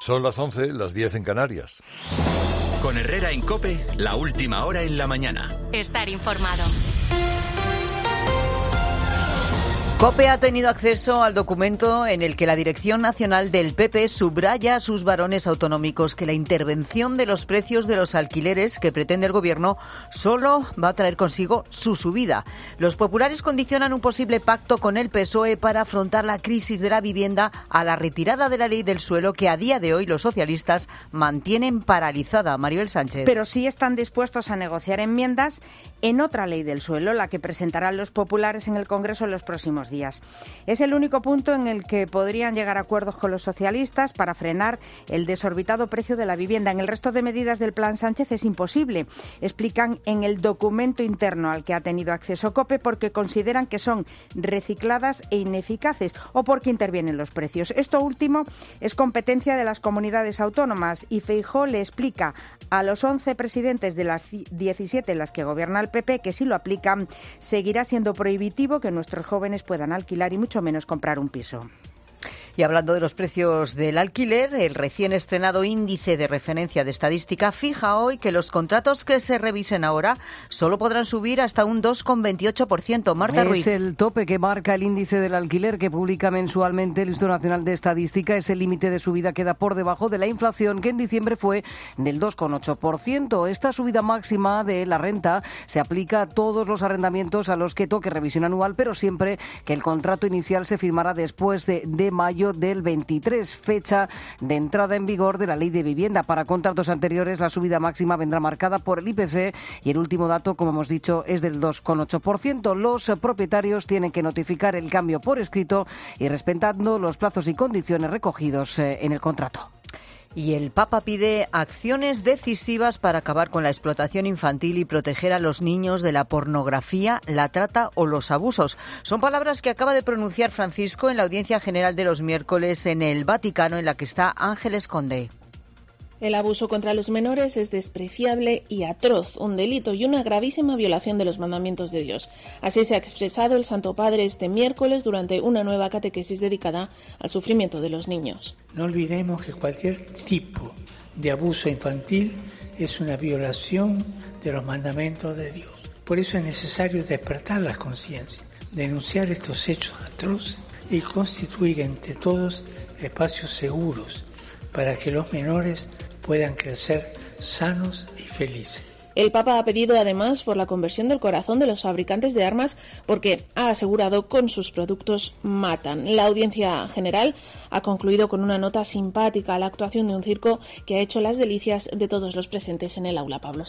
Son las 11, las 10 en Canarias. Con Herrera en COPE, la última hora en la mañana. Estar informado. COPE ha tenido acceso al documento en el que la Dirección Nacional del PP subraya a sus varones autonómicos que la intervención de los precios de los alquileres que pretende el Gobierno solo va a traer consigo su subida. Los populares condicionan un posible pacto con el PSOE para afrontar la crisis de la vivienda a la retirada de la ley del suelo que a día de hoy los socialistas mantienen paralizada. Maribel Sánchez. Pero sí están dispuestos a negociar enmiendas en otra ley del suelo, la que presentarán los populares en el Congreso en los próximos días. Es el único punto en el que podrían llegar a acuerdos con los socialistas para frenar el desorbitado precio de la vivienda. En el resto de medidas del Plan Sánchez es imposible, explican en el documento interno al que ha tenido acceso COPE, porque consideran que son recicladas e ineficaces o porque intervienen los precios. Esto último es competencia de las comunidades autónomas y Feijóo le explica a los 11 presidentes de las 17 en las que gobierna el PP que si lo aplican seguirá siendo prohibitivo que nuestros jóvenes puedan alquilar y mucho menos comprar un piso. Y hablando de los precios del alquiler, el recién estrenado índice de referencia de estadística fija hoy que los contratos que se revisen ahora solo podrán subir hasta un 2,28%. Marta Ruiz. Es el tope que marca el índice del alquiler que publica mensualmente el Instituto Nacional de Estadística. Ese límite de subida queda por debajo de la inflación, que en diciembre fue del 2,8%. Esta subida máxima de la renta se aplica a todos los arrendamientos a los que toque revisión anual, pero siempre que el contrato inicial se firmara después de mayo del 23, fecha de entrada en vigor de la Ley de Vivienda. Para contratos anteriores, la subida máxima vendrá marcada por el IPC y el último dato, como hemos dicho, es del 2,8%. Los propietarios tienen que notificar el cambio por escrito y respetando los plazos y condiciones recogidos en el contrato. Y el Papa pide acciones decisivas para acabar con la explotación infantil y proteger a los niños de la pornografía, la trata o los abusos. Son palabras que acaba de pronunciar Francisco en la audiencia general de los miércoles en el Vaticano, en la que está Ángeles Conde. El abuso contra los menores es despreciable y atroz, un delito y una gravísima violación de los mandamientos de Dios. Así se ha expresado el Santo Padre este miércoles durante una nueva catequesis dedicada al sufrimiento de los niños. No olvidemos que cualquier tipo de abuso infantil es una violación de los mandamientos de Dios. Por eso es necesario despertar las conciencias, denunciar estos hechos atroces y constituir entre todos espacios seguros para que los menores puedan crecer sanos y felices. El Papa ha pedido además por la conversión del corazón de los fabricantes de armas porque, ha asegurado, con sus productos matan. La audiencia general ha concluido con una nota simpática a la actuación de un circo que ha hecho las delicias de todos los presentes en el aula Pablo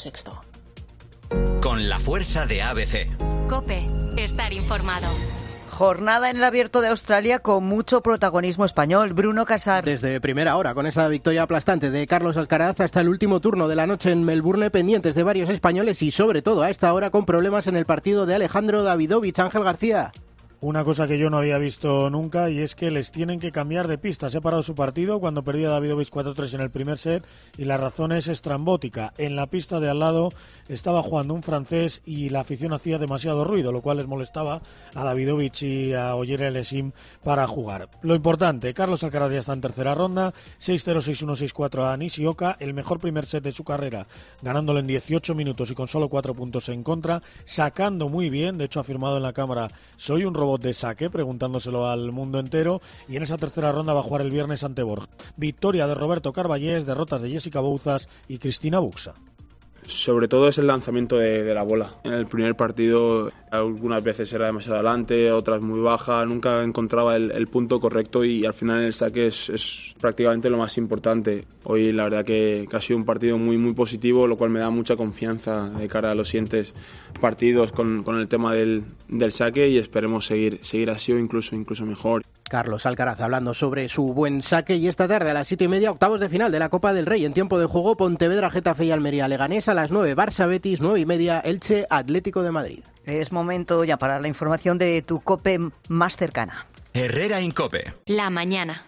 VI. Con la fuerza de ABC. COPE. Estar informado. Jornada en el Abierto de Australia con mucho protagonismo español. Bruno Casar. Desde primera hora, con esa victoria aplastante de Carlos Alcaraz hasta el último turno de la noche en Melbourne, pendientes de varios españoles y sobre todo a esta hora con problemas en el partido de Alejandro Davidovich. Ángel García. Una cosa que yo no había visto nunca y es que les tienen que cambiar de pista. Se ha parado su partido cuando perdía Davidovich 4-3 en el primer set y la razón es estrambótica. En la pista de al lado estaba jugando un francés y la afición hacía demasiado ruido, lo cual les molestaba a Davidovich y a Oyer Elesim para jugar. Lo importante, Carlos Alcaraz ya está en tercera ronda, 6-0, 6-1, 6-4 a Nishioka, el mejor primer set de su carrera, ganándolo en 18 minutos y con solo 4 puntos en contra, sacando muy bien, de hecho ha afirmado en la cámara, soy un robot de saque, preguntándoselo al mundo entero, y en esa tercera ronda va a jugar el viernes ante Borja. Victoria de Roberto Carballés, derrotas de Jessica Bouzas y Cristina Buxa. Sobre todo es el lanzamiento de la bola. En el primer partido algunas veces era demasiado adelante, otras muy baja, nunca encontraba el punto correcto y al final el saque es prácticamente lo más importante. Hoy la verdad que ha sido un partido muy muy positivo, lo cual me da mucha confianza de cara a los siguientes partidos con el tema del saque y esperemos seguir así o incluso mejor. Carlos Alcaraz hablando sobre su buen saque y esta tarde a las 7:30 octavos de final de la Copa del Rey en tiempo de juego Pontevedra, Getafe y Almería Leganés, a las 9 Barça Betis, 9:30 Elche Atlético de Madrid. Es momento ya para la información de tu COPE más cercana. Herrera Incope. La mañana.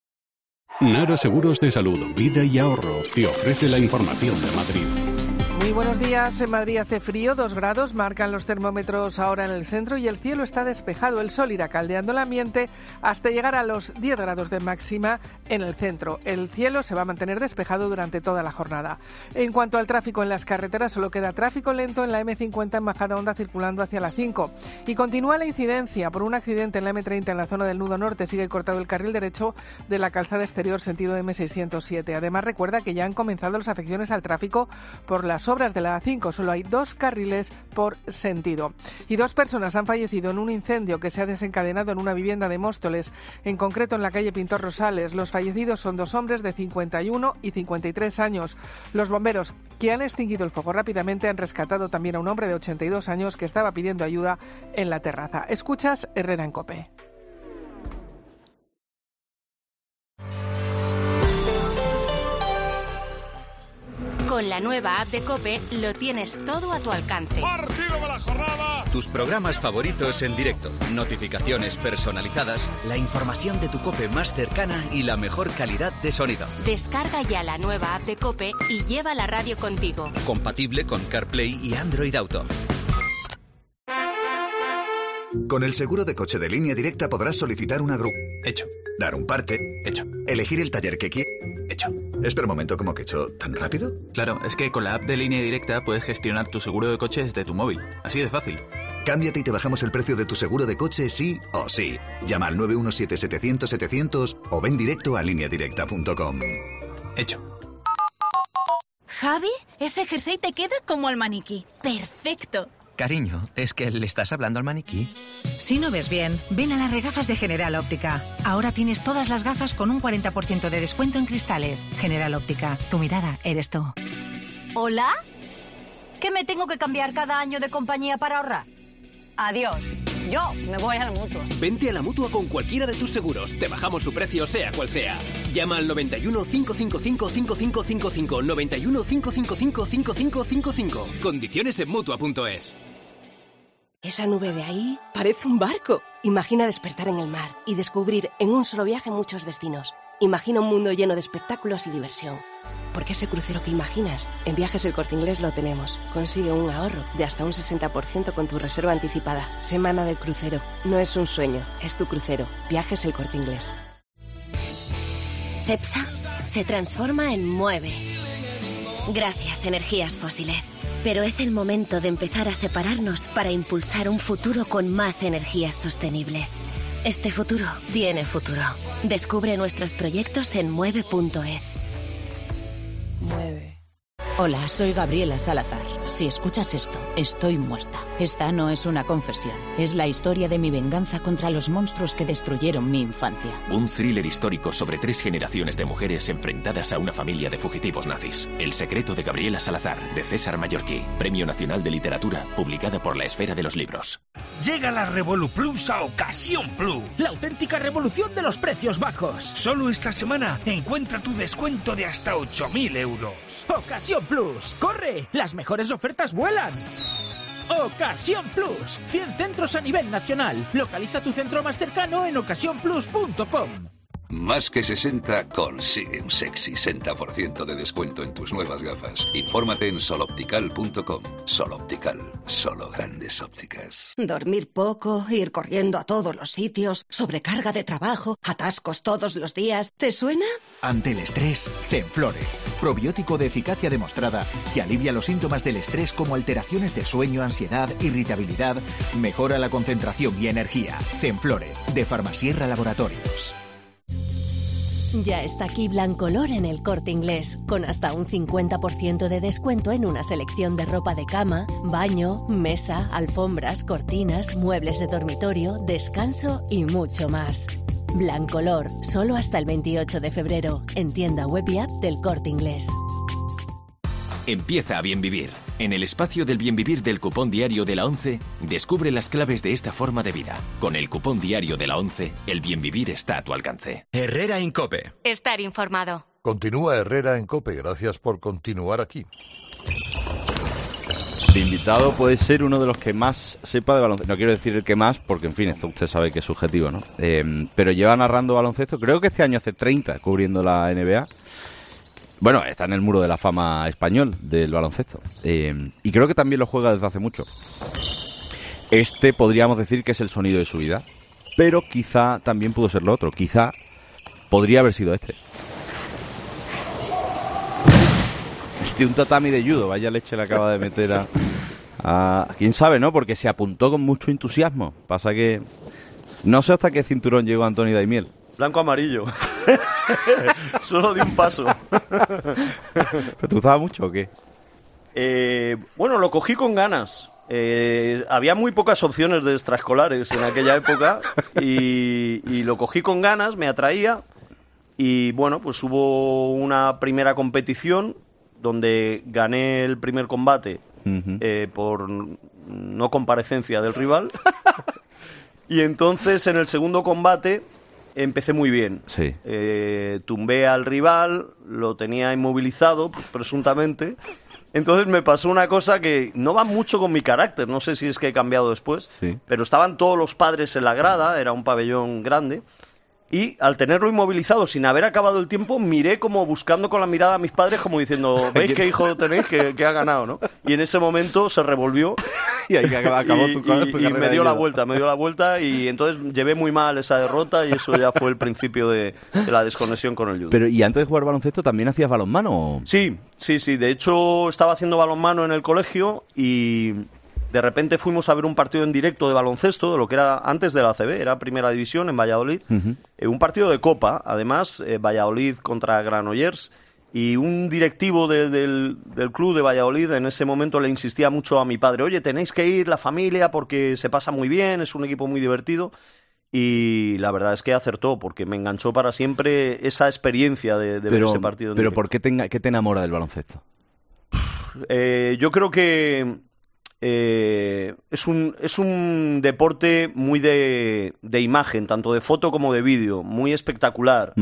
Nara Seguros de Salud, Vida y Ahorro te ofrece la información de Madrid. Muy buenos días. En Madrid hace frío, 2 grados, marcan los termómetros ahora en el centro y el cielo está despejado. El sol irá caldeando el ambiente hasta llegar a los 10 grados de máxima en el centro. El cielo se va a mantener despejado durante toda la jornada. En cuanto al tráfico en las carreteras, solo queda tráfico lento en la M50 en Majadahonda circulando hacia la 5. Y continúa la incidencia por un accidente en la M30 en la zona del nudo norte. Sigue cortado el carril derecho de la calzada exterior sentido M607. Además, recuerda que ya han comenzado las afecciones al tráfico por las obras de la A5, solo hay 2 carriles por sentido. Y 2 personas han fallecido en un incendio que se ha desencadenado en una vivienda de Móstoles, en concreto en la calle Pintor Rosales. Los fallecidos son 2 hombres de 51 y 53 años. Los bomberos, que han extinguido el fuego rápidamente, han rescatado también a un hombre de 82 años que estaba pidiendo ayuda en la terraza. Escuchas Herrera en COPE. Con la nueva app de COPE lo tienes todo a tu alcance. ¡Partido de la jornada! Tus programas favoritos en directo, notificaciones personalizadas, la información de tu COPE más cercana y la mejor calidad de sonido. Descarga ya la nueva app de COPE y lleva la radio contigo. Compatible con CarPlay y Android Auto. Con el seguro de coche de Línea Directa podrás solicitar una grúa. Hecho. Dar un parte. Hecho. Elegir el taller que quieras. Hecho. Espera un momento, ¿cómo que hecho? ¿Tan rápido? Claro, es que con la app de Línea Directa puedes gestionar tu seguro de coche desde tu móvil. Así de fácil. Cámbiate y te bajamos el precio de tu seguro de coche sí o sí. Llama al 917-700-700 o ven directo a lineadirecta.com. Hecho. Javi, ese jersey te queda como al maniquí. ¡Perfecto! Cariño, ¿es que le estás hablando al maniquí? Si no ves bien, ven a las regafas de General Óptica. Ahora tienes todas las gafas con un 40% de descuento en cristales. General Óptica, tu mirada eres tú. ¿Hola? ¿Que me tengo que cambiar cada año de compañía para ahorrar? Adiós. Yo me voy a la Mutua. Vente a la Mutua con cualquiera de tus seguros. Te bajamos su precio, sea cual sea. Llama al 91 555 5555. 91 555 5555. Condiciones en Mutua.es. Esa nube de ahí parece un barco. Imagina despertar en el mar y descubrir en un solo viaje muchos destinos. Imagina un mundo lleno de espectáculos y diversión. Porque ese crucero que imaginas, en Viajes El Corte Inglés lo tenemos. Consigue un ahorro de hasta un 60% con tu reserva anticipada. Semana del crucero. No es un sueño, es tu crucero. Viajes El Corte Inglés. Cepsa se transforma en Mueve. Gracias, energías fósiles. Pero es el momento de empezar a separarnos para impulsar un futuro con más energías sostenibles. Este futuro tiene futuro. Descubre nuestros proyectos en mueve.es. Mueve. Hola, soy Gabriela Salazar. Si escuchas esto, estoy muerta. Esta no es una confesión. Es la historia de mi venganza contra los monstruos que destruyeron mi infancia. Un thriller histórico sobre 3 generaciones de mujeres enfrentadas a una familia de fugitivos nazis. El secreto de Gabriela Salazar, de César Mallorquí. Premio Nacional de Literatura, publicada por la Esfera de los Libros. Llega la Revolu Plus a Ocasión Plus. La auténtica revolución de los precios bajos. Solo esta semana encuentra tu descuento de hasta 8.000 euros. Ocasión Plus. ¡Corre! Las mejores ofertas vuelan. Ocasión Plus. 100 centros a nivel nacional. Localiza tu centro más cercano en ocasiónplus.com. Más que 60 consigue un sexy 60% de descuento en tus nuevas gafas. Infórmate en soloptical.com. Soloptical, solo grandes ópticas. Dormir poco, ir corriendo a todos los sitios, sobrecarga de trabajo, atascos todos los días. ¿Te suena? Ante el estrés, Zenflore. Probiótico de eficacia demostrada que alivia los síntomas del estrés como alteraciones de sueño, ansiedad, irritabilidad, mejora la concentración y energía. Zenflore, de Farmasierra Laboratorios. Ya está aquí Blancolor en El Corte Inglés, con hasta un 50% de descuento en una selección de ropa de cama, baño, mesa, alfombras, cortinas, muebles de dormitorio, descanso y mucho más. Blancolor, solo hasta el 28 de febrero, en tienda web y app del Corte Inglés. Empieza a bien vivir. En el espacio del bien vivir del cupón diario de la 11, descubre las claves de esta forma de vida. Con el cupón diario de la 11, el bien vivir está a tu alcance. Herrera en COPE. Estar informado. Continúa Herrera en COPE. Gracias por continuar aquí. El invitado puede ser uno de los que más sepa de baloncesto. No quiero decir el que más, porque en fin, esto usted sabe que es subjetivo, ¿no? Pero lleva narrando baloncesto, creo que este año hace 30 cubriendo la NBA. Bueno, está en el muro de la fama español del baloncesto. Y creo que también lo juega desde hace mucho. Este podríamos decir que es el sonido de su vida. Pero quizá también pudo ser lo otro. Quizá podría haber sido este. De un tatami de judo. Vaya leche le acaba de meter a... ¿Quién sabe, no? Porque se apuntó con mucho entusiasmo. Pasa que... No sé hasta qué cinturón llegó Antoni Daimiel. Blanco-amarillo. Solo de un paso. ¿Pero te gustaba mucho o qué? Bueno, lo cogí con ganas. Había muy pocas opciones de extraescolares en aquella época y lo cogí con ganas, me atraía y bueno, pues hubo una primera competición donde gané el primer combate por no comparecencia del rival y entonces en el segundo combate empecé muy bien. Sí. Tumbé al rival, lo tenía inmovilizado, pues, presuntamente. Entonces me pasó una cosa que no va mucho con mi carácter, no sé si es que he cambiado después, sí. Pero estaban todos los padres en la grada, era un pabellón grande, y al tenerlo inmovilizado sin haber acabado el tiempo, miré como buscando con la mirada a mis padres, como diciendo, ¿veis qué hijo tenéis que ha ganado, no? Y en ese momento se revolvió y ahí acabó tu carrera. Y me dio la vuelta, y entonces llevé muy mal esa derrota y eso ya fue el principio de la desconexión con el judo. Pero, ¿y antes de jugar baloncesto también hacías balonmano? Sí, de hecho estaba haciendo balonmano en el colegio y de repente fuimos a ver un partido en directo de baloncesto, de lo que era antes de la ACB, era Primera División en Valladolid, un partido de Copa, además, Valladolid contra Granollers, y un directivo del club de Valladolid en ese momento le insistía mucho a mi padre, oye, tenéis que ir la familia porque se pasa muy bien, es un equipo muy divertido, y la verdad es que acertó, porque me enganchó para siempre esa experiencia de ver ese partido. Pero ¿por qué te enamora del baloncesto? Yo creo que es un deporte muy de imagen, tanto de foto como de vídeo, muy espectacular.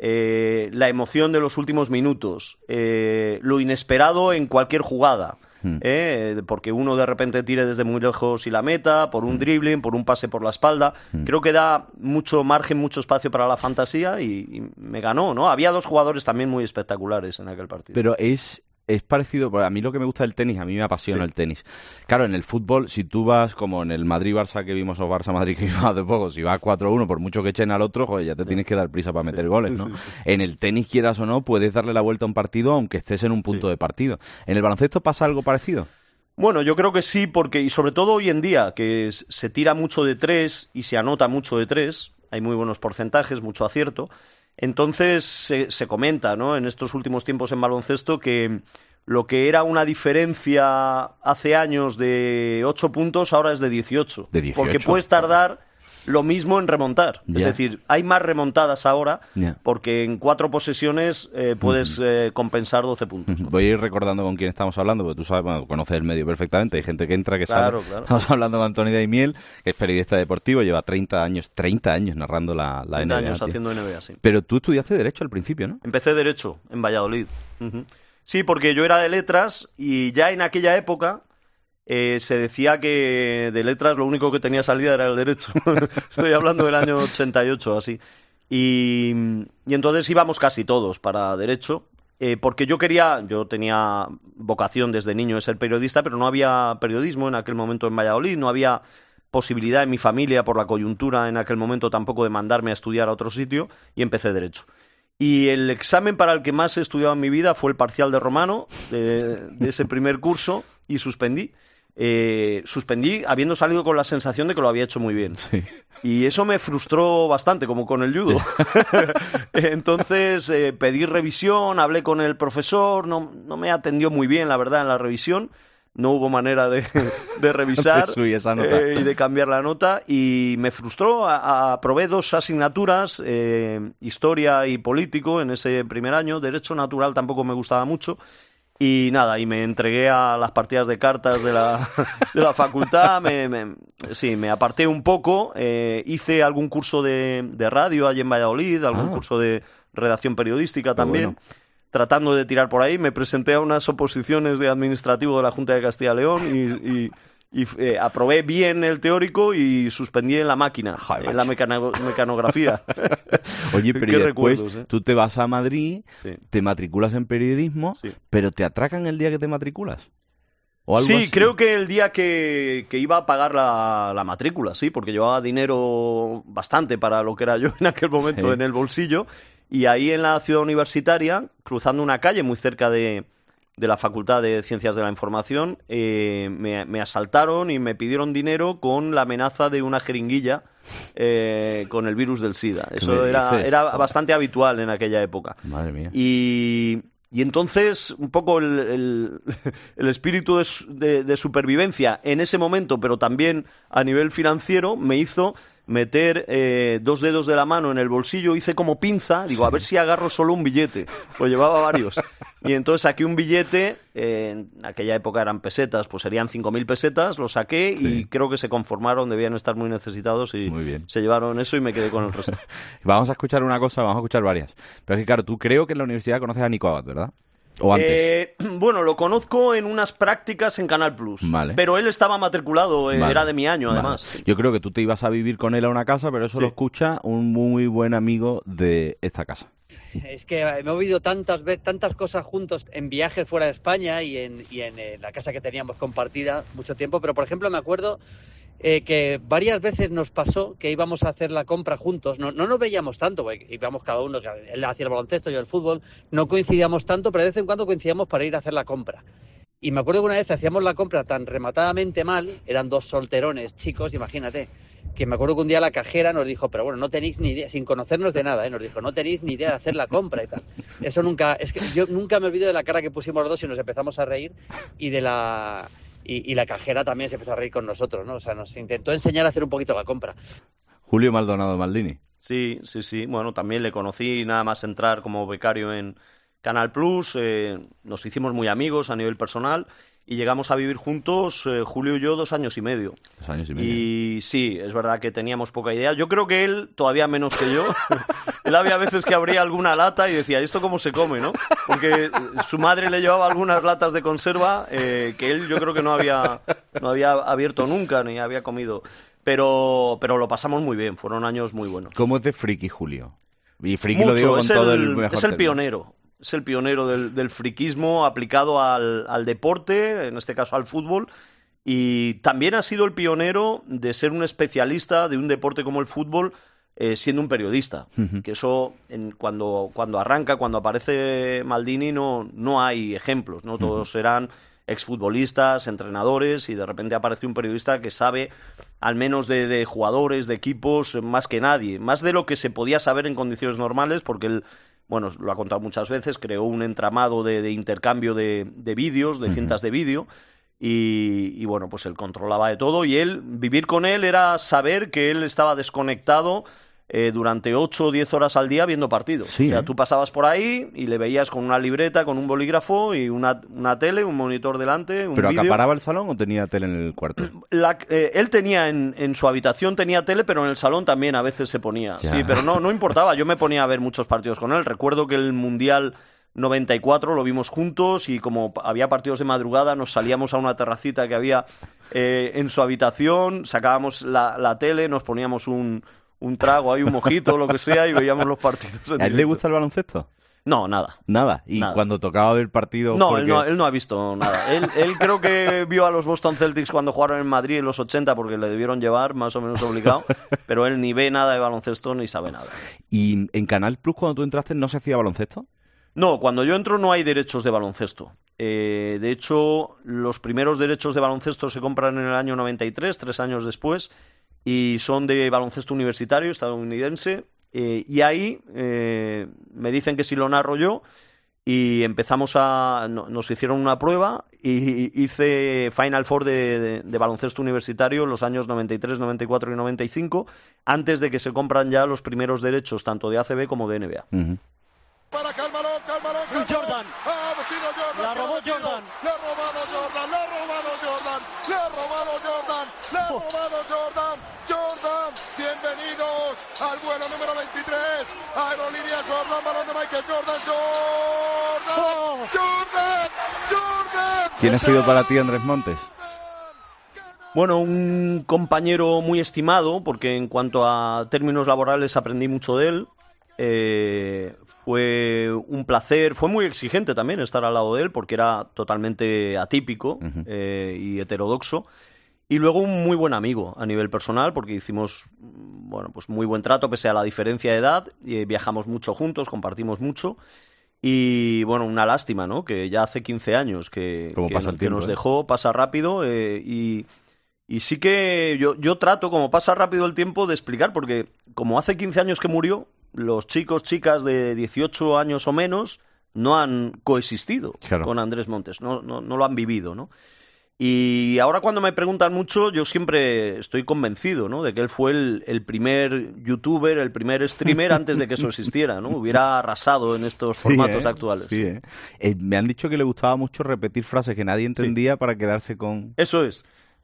La emoción de los últimos minutos, lo inesperado en cualquier jugada. Porque uno de repente tire desde muy lejos y la meta, por un dribbling, por un pase por la espalda. Creo que da mucho margen, mucho espacio para la fantasía y me ganó, ¿no? Había dos jugadores también muy espectaculares en aquel partido. Pero es parecido, a mí lo que me gusta del tenis, a mí me apasiona el tenis. Claro, en el fútbol, si tú vas como en el Madrid-Barça que vimos, o Barça-Madrid que vimos hace poco, si vas 4-1, por mucho que echen al otro, joder, ya te tienes que dar prisa para meter goles, ¿no? En el tenis, quieras o no, puedes darle la vuelta a un partido aunque estés en un punto de partido. ¿En el baloncesto pasa algo parecido? Bueno, yo creo que sí, porque, y sobre todo hoy en día, que se tira mucho de 3 y se anota mucho de 3, hay muy buenos porcentajes, mucho acierto. Entonces se comenta, ¿no?, en estos últimos tiempos en baloncesto que lo que era una diferencia hace años de 8 puntos ahora es de 18. Porque puedes tardar lo mismo en remontar. Es decir, hay más remontadas ahora porque en 4 posesiones puedes compensar 12 puntos, ¿no? Voy a ir recordando con quién estamos hablando, porque tú sabes, bueno, conoces el medio perfectamente, hay gente que entra, que sabe. Claro. Estamos hablando con Antoni Daimiel, que es periodista deportivo, lleva 30 años narrando la NBA. 30 años haciendo NBA, sí. Pero tú estudiaste Derecho al principio, ¿no? Empecé Derecho en Valladolid. Sí, porque yo era de letras y ya en aquella época se decía que de letras lo único que tenía salida era el derecho. Estoy hablando del año 88, así. Y entonces íbamos casi todos para derecho, porque yo tenía vocación desde niño de ser periodista, pero no había periodismo en aquel momento en Valladolid, no había posibilidad en mi familia por la coyuntura en aquel momento tampoco de mandarme a estudiar a otro sitio y empecé derecho. Y el examen para el que más he estudiado en mi vida fue el parcial de romano de ese primer curso y suspendí. Suspendí habiendo salido con la sensación de que lo había hecho muy bien. Sí. Y eso me frustró bastante, como con el judo. Sí. Entonces pedí revisión, hablé con el profesor, no me atendió muy bien, la verdad, en la revisión. No hubo manera de revisar esa nota. Y de cambiar la nota, y me frustró. Aprobé 2 asignaturas, historia y político, en ese primer año. Derecho natural tampoco me gustaba mucho. Y nada, y me entregué a las partidas de cartas de la facultad, me aparté un poco, hice algún curso de radio allí en Valladolid, algún curso de redacción periodística también, tratando de tirar por ahí. Me presenté a unas oposiciones de administrativo de la Junta de Castilla y León y aprobé bien el teórico y suspendí en la máquina, en la mecanografía. Oye, pero y después recuerdos, tú te vas a Madrid, te matriculas en periodismo, pero ¿te atracan el día que te matriculas? Sí, así. Creo que el día que iba a pagar la matrícula, sí, porque llevaba dinero bastante para lo que era yo en aquel momento en el bolsillo, y ahí en la ciudad universitaria, cruzando una calle muy cerca de la Facultad de Ciencias de la Información, me asaltaron y me pidieron dinero con la amenaza de una jeringuilla con el virus del SIDA. Eso era bastante habitual en aquella época. Madre mía. Y entonces, un poco el espíritu de supervivencia en ese momento, pero también a nivel financiero, me hizo meter 2 dedos de la mano en el bolsillo, hice como pinza, digo, a ver si agarro solo un billete, pues llevaba varios. Y entonces saqué un billete, en aquella época eran pesetas, pues serían 5.000 pesetas, lo saqué y creo que se conformaron, debían estar muy necesitados y se llevaron eso y me quedé con el resto. Vamos a escuchar una cosa, vamos a escuchar varias. Pero es que claro, tú creo que en la universidad conoces a Nico Abad, ¿verdad? ¿O antes? Bueno, lo conozco en unas prácticas en Canal Plus. Vale. Pero él estaba matriculado, era de mi año, además. Yo creo que tú te ibas a vivir con él a una casa, pero eso lo escucha un muy buen amigo de esta casa. Es que hemos vivido tantas cosas juntos en viajes fuera de España y en la casa que teníamos compartida mucho tiempo. Pero, por ejemplo, me acuerdo que varias veces nos pasó que íbamos a hacer la compra juntos. No nos veíamos tanto, porque íbamos cada uno, él hacía el baloncesto, yo el fútbol, no coincidíamos tanto, pero de vez en cuando coincidíamos para ir a hacer la compra. Y me acuerdo que una vez hacíamos la compra tan rematadamente mal, eran 2 solterones chicos, imagínate, que me acuerdo que un día la cajera nos dijo, pero bueno, no tenéis ni idea, sin conocernos de nada, nos dijo, no tenéis ni idea de hacer la compra y tal. Eso nunca, es que yo nunca me olvido de la cara que pusimos los dos y nos empezamos a reír y de la... Y la cajera también se empezó a reír con nosotros, ¿no? O sea, nos intentó enseñar a hacer un poquito la compra. Julio Maldonado Maldini. Sí. Bueno, también le conocí nada más entrar como becario en Canal Plus. Nos hicimos muy amigos a nivel personal y llegamos a vivir juntos, Julio y yo, 2 años y medio. 2 años y medio. Y sí, es verdad que teníamos poca idea. Yo creo que él, todavía menos que yo, él había veces que abría alguna lata y decía, ¿esto cómo se come, no? Porque su madre le llevaba algunas latas de conserva que él yo creo que no había abierto nunca ni había comido. Pero lo pasamos muy bien, fueron años muy buenos. ¿Cómo es de friki, Julio? Y friki Mucho, lo digo con todo el mejor es el pionero. Es el pionero del friquismo aplicado al deporte, en este caso al fútbol, y también ha sido el pionero de ser un especialista de un deporte como el fútbol, siendo un periodista. Que eso, cuando arranca, cuando aparece Maldini, no hay ejemplos, ¿no? Todos serán exfutbolistas, entrenadores, y de repente aparece un periodista que sabe, al menos de jugadores, de equipos, más que nadie, más de lo que se podía saber en condiciones normales, porque él... Bueno, lo ha contado muchas veces, creó un entramado de intercambio de vídeos, de cintas de vídeo, y bueno, pues él controlaba de todo, y vivir con él era saber que él estaba desconectado durante 8 o 10 horas al día viendo partidos. Sí, o sea, tú pasabas por ahí y le veías con una libreta, con un bolígrafo y una tele, un monitor delante, un ¿Pero vídeo. acaparaba el salón o tenía tele en el cuarto? Él tenía en su habitación tenía tele, pero en el salón también a veces se ponía. Ya. Sí, pero no importaba. Yo me ponía a ver muchos partidos con él. Recuerdo que el Mundial 94 lo vimos juntos y como había partidos de madrugada nos salíamos a una terracita que había en su habitación, sacábamos la tele, nos poníamos un trago ahí, un mojito, lo que sea, y veíamos los partidos. ¿A él le gusta el baloncesto? No, nada. ¿Nada? ¿Y nada. Cuando tocaba ver partidos? No, porque... él no ha visto nada. Él creo que vio a los Boston Celtics cuando jugaron en Madrid en los 80 porque le debieron llevar, más o menos obligado, pero él ni ve nada de baloncesto ni sabe nada. ¿Y en Canal Plus cuando tú entraste no se hacía baloncesto? No, cuando yo entro no hay derechos de baloncesto. De hecho, los primeros derechos de baloncesto se compran en el año 93, 3 años después, y son de baloncesto universitario estadounidense, y ahí me dicen que si lo narro yo, y empezamos nos hicieron una prueba y hice Final Four de baloncesto universitario en los años 93, 94 y 95, antes de que se compran ya los primeros derechos tanto de ACB como de NBA. Para Calmarón. Jordan. La robó Jordan. Le ha robado Jordan. Jordan, bienvenidos al vuelo número 23. Aerolínea Jordan, balón de Michael Jordan. Jordan. ¿Quién ha sido para ti Andrés Montes? Bueno, un compañero muy estimado, porque en cuanto a términos laborales aprendí mucho de él. Fue un placer, fue muy exigente también estar al lado de él, porque era totalmente atípico y heterodoxo. Y luego un muy buen amigo a nivel personal, porque hicimos pues muy buen trato pese a la diferencia de edad, y viajamos mucho juntos, compartimos mucho. Y bueno, una lástima, ¿no? Que ya hace 15 años que nos dejó, pasa rápido, y sí que yo trato, como pasa rápido el tiempo, de explicar, porque como hace 15 años que murió, los chicos, chicas de 18 años o menos no han coexistido con Andrés Montes, no lo han vivido, ¿no? Y ahora cuando me preguntan mucho, yo siempre estoy convencido, ¿no?, de que él fue el primer youtuber, el primer streamer antes de que eso existiera, ¿no? Hubiera arrasado en estos formatos actuales. Sí. Me han dicho que le gustaba mucho repetir frases que nadie entendía para quedarse con... Eso es.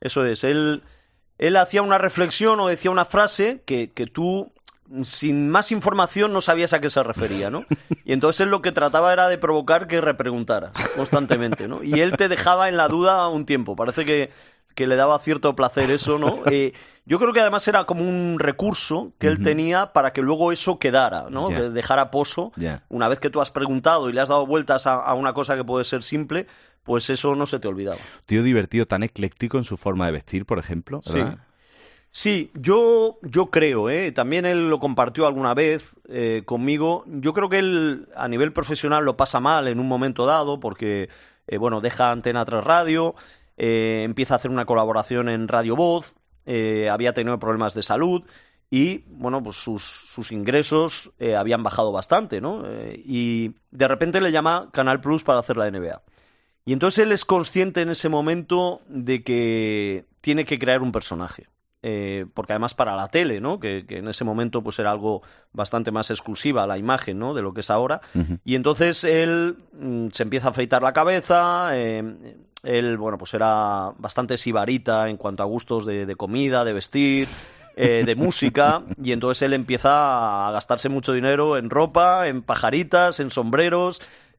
Él hacía una reflexión o decía una frase que tú, sin más información, no sabías a qué se refería, ¿no? Y entonces él lo que trataba era de provocar que repreguntara constantemente, ¿no? Y él te dejaba en la duda un tiempo. Parece que le daba cierto placer eso, ¿no? Yo creo que además era como un recurso que él tenía para que luego eso quedara, ¿no? Yeah. Dejara pozo. Yeah. Una vez que tú has preguntado y le has dado vueltas a una cosa que puede ser simple, pues eso no se te olvidaba. Tío divertido, tan ecléctico en su forma de vestir, por ejemplo, ¿verdad? Sí, yo creo, también él lo compartió alguna vez conmigo. Yo creo que él a nivel profesional lo pasa mal en un momento dado porque, deja Antena 3 Radio, empieza a hacer una colaboración en Radio Voz, había tenido problemas de salud y, pues sus ingresos habían bajado bastante, ¿no? Y de repente le llama Canal Plus para hacer la NBA. Y entonces él es consciente en ese momento de que tiene que crear un personaje. Porque además para la tele, ¿no? Que en ese momento pues era algo bastante más exclusiva la imagen, ¿no?, de lo que es ahora. Y entonces él se empieza a afeitar la cabeza, él, pues era bastante sibarita en cuanto a gustos de comida, de vestir, de música, y entonces él empieza a gastarse mucho dinero en ropa, en pajaritas, en sombreros.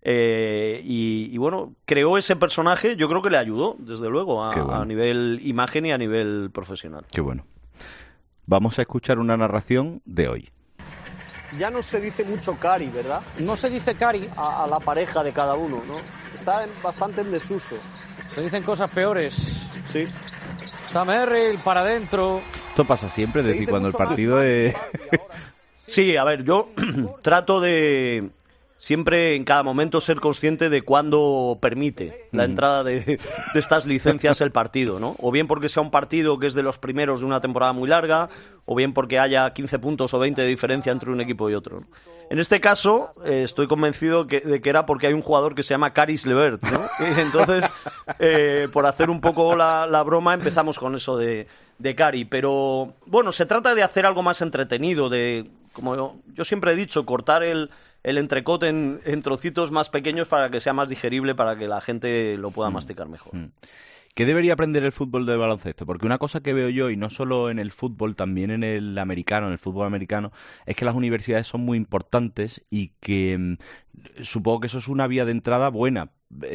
Y creó ese personaje. Yo creo que le ayudó, desde luego, a nivel imagen y a nivel profesional. Qué bueno. Vamos a escuchar una narración de hoy. Ya no se dice mucho cari, ¿verdad? No se dice cari a la pareja de cada uno, ¿no? Está bastante en desuso. Se dicen cosas peores. Sí. Está Merrill para adentro. Esto pasa siempre, es decir, cuando el partido es... Sí, a ver, yo trato de... siempre en cada momento ser consciente de cuándo permite la entrada de estas licencias el partido, ¿no? O bien porque sea un partido que es de los primeros de una temporada muy larga, o bien porque haya 15 puntos o 20 de diferencia entre un equipo y otro, ¿no? En este caso, estoy convencido de que era porque hay un jugador que se llama Caris LeVert, ¿no? Y entonces, por hacer un poco la broma, empezamos con eso de Cari. Pero, se trata de hacer algo más entretenido, de, como yo siempre he dicho, cortar el entrecote en trocitos más pequeños para que sea más digerible, para que la gente lo pueda masticar mejor. ¿Qué debería aprender el fútbol del baloncesto? Porque una cosa que veo yo, y no solo en el fútbol, también en el americano, en el fútbol americano, es que las universidades son muy importantes y que supongo que eso es una vía de entrada buena.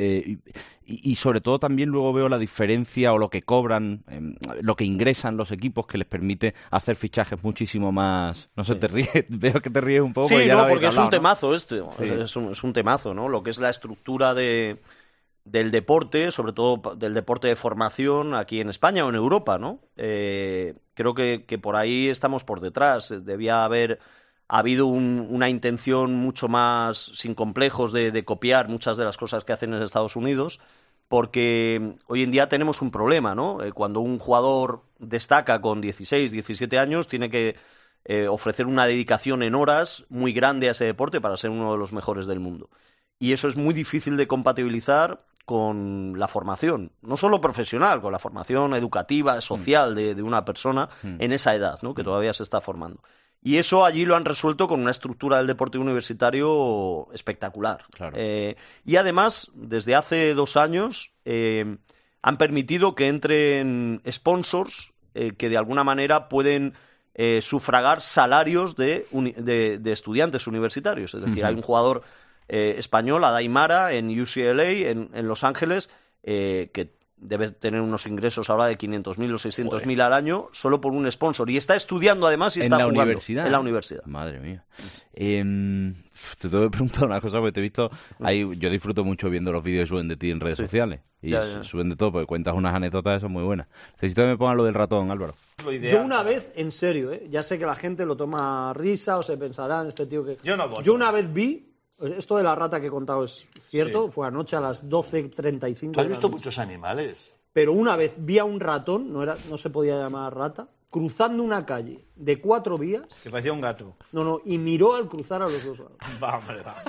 Y sobre todo también luego veo la diferencia o lo que cobran, lo que ingresan los equipos, que les permite hacer fichajes muchísimo más... No sé, te ríes, veo que te ríes un poco. Sí, porque es un temazo Sí. es un temazo, ¿no? Lo que es la estructura del deporte, sobre todo del deporte de formación aquí en España o en Europa, ¿no? Creo que por ahí estamos por detrás. Debía haber habido una intención mucho más sin complejos de copiar muchas de las cosas que hacen en Estados Unidos, porque hoy en día tenemos un problema, ¿no? Cuando un jugador destaca con 16, 17 años, tiene que ofrecer una dedicación en horas muy grande a ese deporte para ser uno de los mejores del mundo. Y eso es muy difícil de compatibilizar con la formación, no solo profesional, con la formación educativa, social de una persona en esa edad, ¿no? Que todavía se está formando. Y eso allí lo han resuelto con una estructura del deporte universitario espectacular. Claro. Y además, desde hace 2 años, han permitido que entren sponsors que de alguna manera pueden sufragar salarios de estudiantes universitarios. Es decir, hay un jugador español, Adai Mara, en UCLA, en Los Ángeles, que debe tener unos ingresos ahora de 500.000 o 600.000 al año solo por un sponsor. Y está estudiando además y está jugando. Universidad? En la universidad. Madre mía. Te tengo que preguntar una cosa, porque te he visto... yo disfruto mucho viendo los vídeos que suben de ti en redes sociales. Y suben de todo, porque cuentas unas anécdotas, eso muy buenas. Necesito que me pongan lo del ratón, Álvaro. Yo una vez, en serio, ya sé que la gente lo toma a risa o se pensarán, este tío que... Yo no voy. Yo una vez vi, esto de la rata que he contado es cierto, fue anoche a las 12:35. ¿Tú has visto muchos animales? Pero una vez vi a un ratón, no se podía llamar rata, cruzando una calle de 4 vías. Que parecía un gato. No, y miró al cruzar a los dos lados. Va, hombre, va.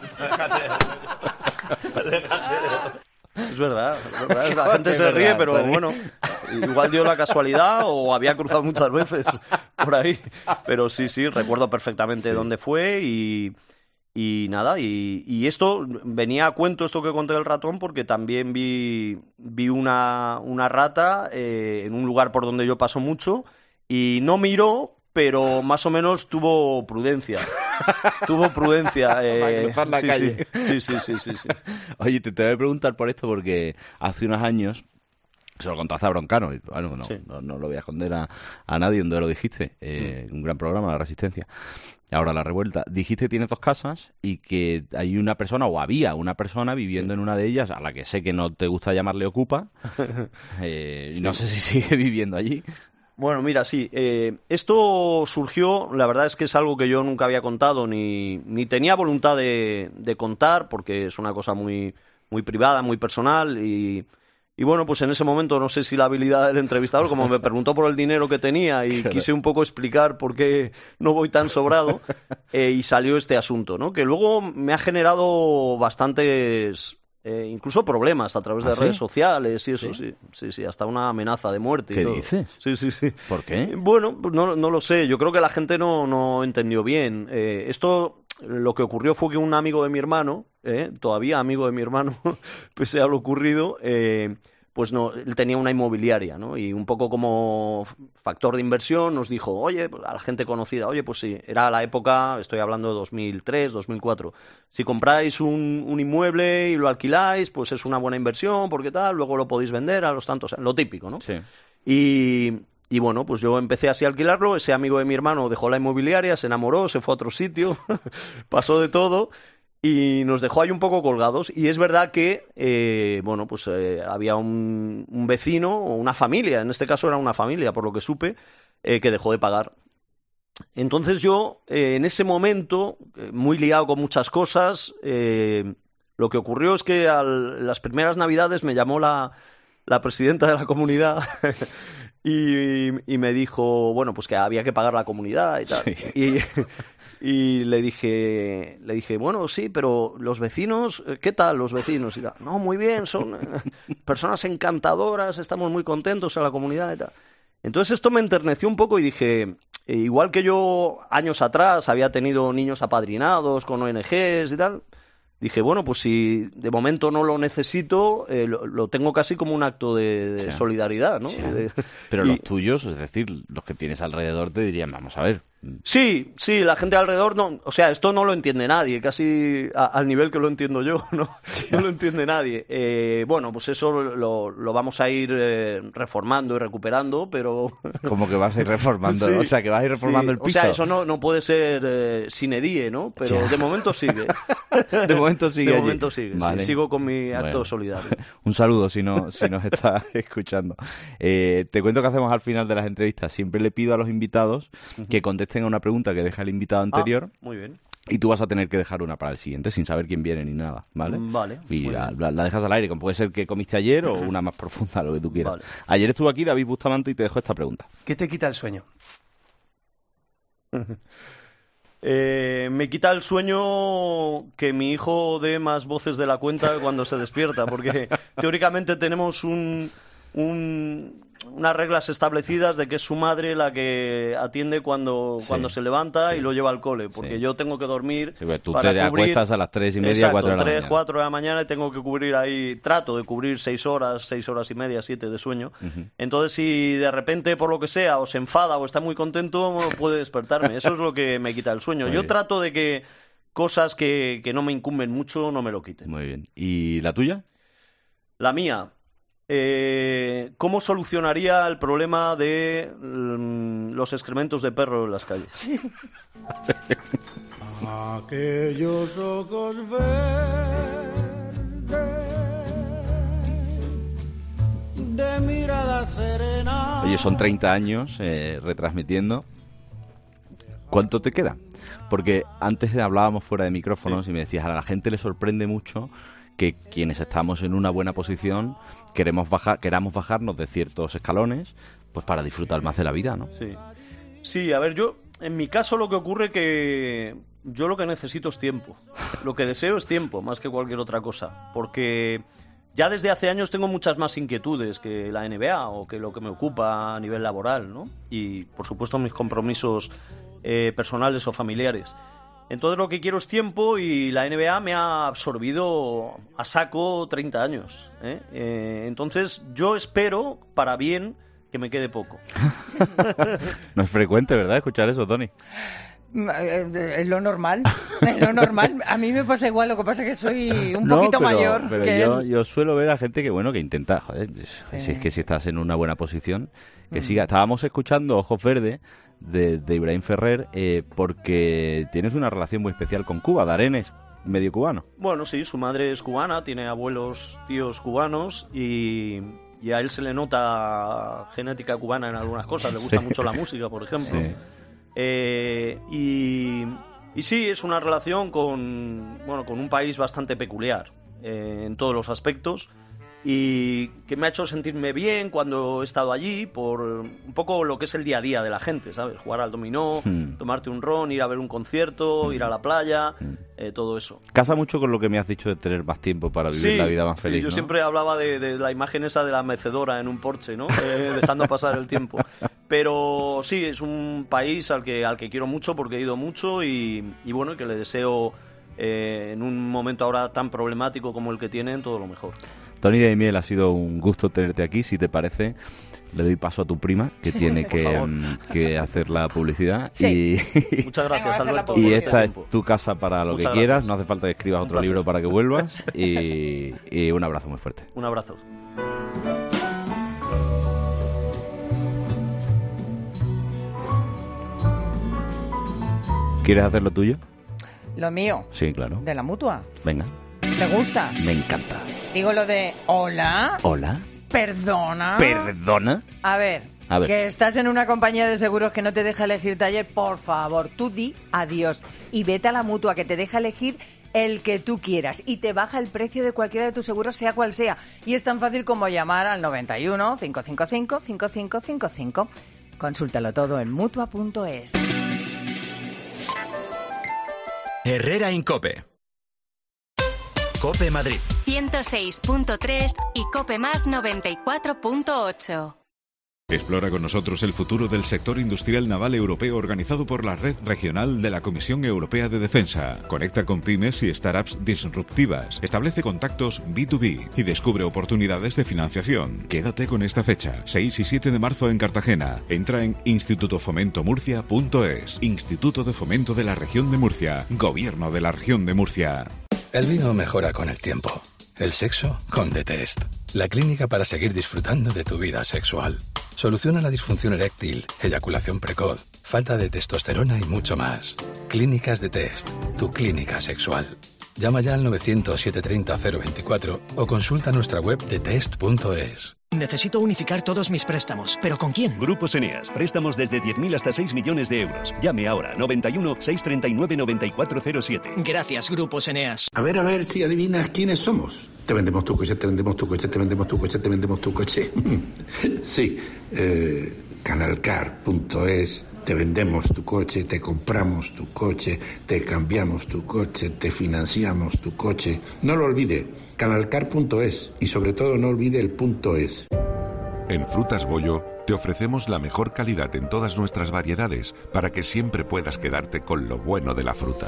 Es verdad. La gente se ríe, pero bueno, igual dio la casualidad o había cruzado muchas veces por ahí. Pero sí, recuerdo perfectamente dónde fue y nada, y esto venía a cuento, esto que conté del ratón, porque también vi una rata en un lugar por donde yo paso mucho y no miró, pero más o menos tuvo prudencia. Para cruzar la calle. Sí. Oye, te voy a preguntar por esto porque hace unos años se lo contaste a Broncano, y bueno, no lo voy a esconder a nadie, donde lo dijiste, un gran programa, La Resistencia, ahora La Revuelta. Dijiste que tienes 2 casas y que hay una persona, o había una persona viviendo en una de ellas, a la que sé que no te gusta llamarle ocupa, y no sé si sigue viviendo allí. Bueno, mira, sí, esto surgió, la verdad es que es algo que yo nunca había contado, ni tenía voluntad de contar, porque es una cosa muy, muy privada, muy personal, y bueno, pues en ese momento no sé si la habilidad del entrevistador, como me preguntó por el dinero que tenía y quise un poco explicar por qué no voy tan sobrado, y salió este asunto, ¿no? Que luego me ha generado bastantes... incluso problemas a través de redes sociales y eso, sí, hasta una amenaza de muerte. ¿Qué y todo. dices? Sí. ¿Por qué? Bueno, pues no lo sé, yo creo que la gente no entendió bien. Esto, lo que ocurrió fue que un amigo de mi hermano, todavía amigo de mi hermano, pese a lo ocurrido, pues no, él tenía una inmobiliaria, ¿no? Y un poco como factor de inversión nos dijo, oye, a la gente conocida, oye, pues sí, era la época, estoy hablando de 2003, 2004, si compráis un inmueble y lo alquiláis, pues es una buena inversión, porque tal, luego lo podéis vender a los tantos, lo típico, ¿no? Sí. Y bueno, pues yo empecé así a alquilarlo, ese amigo de mi hermano dejó la inmobiliaria, se enamoró, se fue a otro sitio, pasó de todo... Y nos dejó ahí un poco colgados. Y es verdad que, había un vecino o una familia, en este caso era una familia, por lo que supe, que dejó de pagar. Entonces yo, en ese momento, muy liado con muchas cosas, lo que ocurrió es que las primeras Navidades me llamó la presidenta de la comunidad y me dijo, bueno, pues que había que pagar la comunidad y tal. Sí. Y le dije, bueno, sí, pero los vecinos, ¿qué tal los vecinos? Y tal, no, muy bien, son personas encantadoras, estamos muy contentos en la comunidad y tal. Entonces esto me enterneció un poco y dije, igual que yo años atrás había tenido niños apadrinados con ONGs y tal, dije, bueno, pues si de momento no lo necesito, lo tengo casi como un acto de solidaridad, ¿no? Pero los tuyos, es decir, los que tienes alrededor te dirían, vamos a ver. Sí, la gente alrededor no, o sea, esto no lo entiende nadie, casi al nivel que lo entiendo yo, ¿no? No lo entiende nadie. Bueno, pues eso lo vamos a ir reformando y recuperando, pero... ¿Cómo que vas a ir reformando? Sí, o sea, que vas a ir reformando el piso. O sea, eso no puede ser sine die, ¿no? Pero de momento sigue. De momento sigue. De momento sigue. Vale. Sí, sigo con mi acto solidario. Un saludo si nos estás escuchando. Te cuento que hacemos al final de las entrevistas. Siempre le pido a los invitados que contesten a una pregunta que deja el invitado anterior. Muy bien. Y tú vas a tener que dejar una para el siguiente sin saber quién viene ni nada, ¿vale? Vale. Y la dejas al aire, como puede ser que comiste ayer o una más profunda, lo que tú quieras. Vale. Ayer estuvo aquí David Bustamante y te dejó esta pregunta. ¿Qué te quita el sueño? Me quita el sueño que mi hijo dé más voces de la cuenta cuando se despierta, porque teóricamente tenemos unas reglas establecidas de que es su madre la que atiende cuando se levanta y lo lleva al cole, porque yo tengo que dormir. Sí, pues tú te acuestas a las 3:30, 4 de la mañana. 4 de la mañana y tengo que cubrir ahí, trato de cubrir 6 horas y media, 7 de sueño. Entonces, si de repente, por lo que sea, o se enfada o está muy contento, puede despertarme. Eso es lo que me quita el sueño. Yo trato de que cosas que no me incumben mucho no me lo quiten. Muy bien. ¿Y la tuya? La mía... ¿cómo solucionaría el problema de los excrementos de perro en las calles? Aquellos ojos verdes de mirada serena. Oye, son 30 años retransmitiendo. ¿Cuánto te queda? Porque antes hablábamos fuera de micrófonos y me decías, a la gente le sorprende mucho que quienes estamos en una buena posición queramos bajarnos de ciertos escalones pues para disfrutar más de la vida, ¿no? Sí, a ver, yo, en mi caso lo que ocurre que yo lo que necesito es tiempo. Lo que deseo es tiempo, más que cualquier otra cosa. Porque ya desde hace años tengo muchas más inquietudes que la NBA o que lo que me ocupa a nivel laboral, ¿no? Y, por supuesto, mis compromisos personales o familiares. Entonces lo que quiero es tiempo y la NBA me ha absorbido a saco 30 años. Entonces yo espero, para bien, que me quede poco. No es frecuente, ¿verdad?, escuchar eso, Tony. Es lo normal, es lo normal. A mí me pasa igual, lo que pasa es que soy un poquito mayor. Pero yo suelo ver a gente que, bueno, que intenta, joder, si es que si estás en una buena posición, que siga. Estábamos escuchando Ojos Verdes de Ibrahim Ferrer porque tienes una relación muy especial con Cuba. Darén es medio cubano. Bueno, sí, su madre es cubana, tiene abuelos, tíos cubanos y a él se le nota genética cubana en algunas cosas. Le gusta mucho la música, por ejemplo. Sí. Y sí, es una relación con un país bastante peculiar en todos los aspectos y que me ha hecho sentirme bien cuando he estado allí por un poco lo que es el día a día de la gente, ¿sabes? Jugar al dominó, tomarte un ron, ir a ver un concierto, ir a la playa, todo eso. Casa mucho con lo que me has dicho de tener más tiempo para vivir la vida más feliz, yo ¿no? siempre hablaba de la imagen esa de la mecedora en un Porsche, ¿no? Dejando pasar el tiempo. Pero sí, es un país al que quiero mucho porque he ido mucho y bueno, que le deseo en un momento ahora tan problemático como el que tienen, todo lo mejor. Tony de Miel, ha sido un gusto tenerte aquí. Si te parece, le doy paso a tu prima, que tiene que hacer la publicidad. Sí. Muchas gracias, Alberto. Y esta es tu casa para lo que quieras. No hace falta que escribas otro libro para que vuelvas. Y un abrazo muy fuerte. Un abrazo. ¿Quieres hacer lo tuyo? ¿Lo mío? Sí, claro. ¿De la Mutua? Venga. ¿Te gusta? Me encanta. Digo lo de hola. Hola. Perdona. ¿Perdona? A ver, que estás en una compañía de seguros que no te deja elegir taller, por favor, tú di adiós y vete a la Mutua, que te deja elegir el que tú quieras y te baja el precio de cualquiera de tus seguros, sea cual sea. Y es tan fácil como llamar al 91 555 5555. Consúltalo todo en Mutua.es. Herrera Incope. Cope Madrid 106.3 y Cope Más 94.8. Explora con nosotros el futuro del sector industrial naval europeo organizado por la Red Regional de la Comisión Europea de Defensa. Conecta con pymes y startups disruptivas. Establece contactos B2B y descubre oportunidades de financiación. Quédate con esta fecha, 6 y 7 de marzo en Cartagena. Entra en institutofomentomurcia.es. Instituto de Fomento de la Región de Murcia. Gobierno de la Región de Murcia. El vino mejora con el tiempo. El sexo con The Test. La clínica para seguir disfrutando de tu vida sexual. Soluciona la disfunción eréctil, eyaculación precoz, falta de testosterona y mucho más. Clínicas The Test. Tu clínica sexual. Llama ya al 900-730-024 o consulta nuestra web thetest.es. Necesito unificar todos mis préstamos, ¿pero con quién? Grupos Eneas, préstamos desde 10.000 hasta 6 millones de euros. Llame ahora, 91 639 9407. Gracias, Grupos Eneas. A ver si adivinas quiénes somos. Te vendemos tu coche, te vendemos tu coche, te vendemos tu coche, te vendemos tu coche. Sí, canalcar.es. Te vendemos tu coche, te compramos tu coche, te cambiamos tu coche, te financiamos tu coche. No lo olvide, canalcar.es y sobre todo no olvide el .es. En Frutas Bollo te ofrecemos la mejor calidad en todas nuestras variedades para que siempre puedas quedarte con lo bueno de la fruta.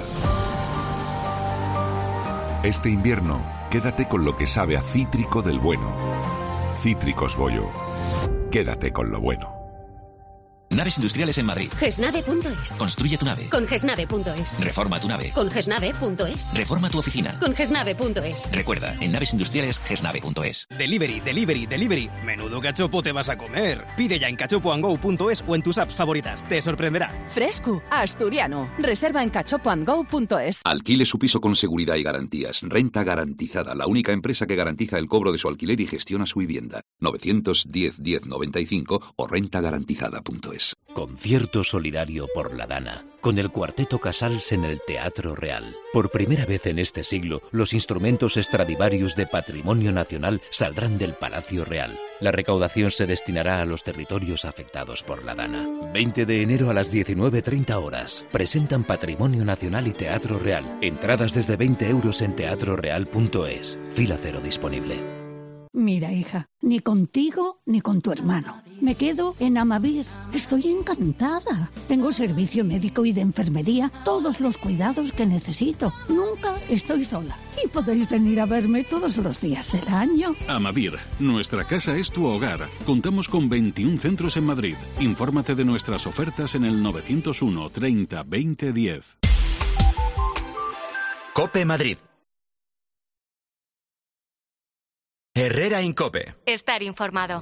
Este invierno, quédate con lo que sabe a cítrico del bueno. Cítricos Bollo. Quédate con lo bueno. Naves industriales en Madrid. Gesnave.es. Construye tu nave. Con Gesnave.es. Reforma tu nave. Con Gesnave.es. Reforma tu oficina. Con Gesnave.es. Recuerda, en naves industriales, gesnave.es. Delivery, delivery, delivery. Menudo cachopo te vas a comer. Pide ya en cachopoandgo.es o en tus apps favoritas. Te sorprenderá. Fresco, asturiano. Reserva en cachopoandgo.es. Alquile su piso con seguridad y garantías. Renta Garantizada, la única empresa que garantiza el cobro de su alquiler y gestiona su vivienda. 910 1095 o rentagarantizada.es. Concierto solidario por la Dana, con el Cuarteto Casals en el Teatro Real. Por primera vez en este siglo, los instrumentos Stradivarius de Patrimonio Nacional saldrán del Palacio Real. La recaudación se destinará a los territorios afectados por la Dana. 20 de enero a las 19:30 horas. Presentan Patrimonio Nacional y Teatro Real. Entradas desde 20 euros en teatroreal.es. Fila cero disponible. Mira, hija, ni contigo ni con tu hermano. Me quedo en Amavir. Estoy encantada. Tengo servicio médico y de enfermería, todos los cuidados que necesito. Nunca estoy sola. Y podéis venir a verme todos los días del año. Amavir, nuestra casa es tu hogar. Contamos con 21 centros en Madrid. Infórmate de nuestras ofertas en el 901 30 20 10. COPE Madrid. Herrera Incope. Estar informado.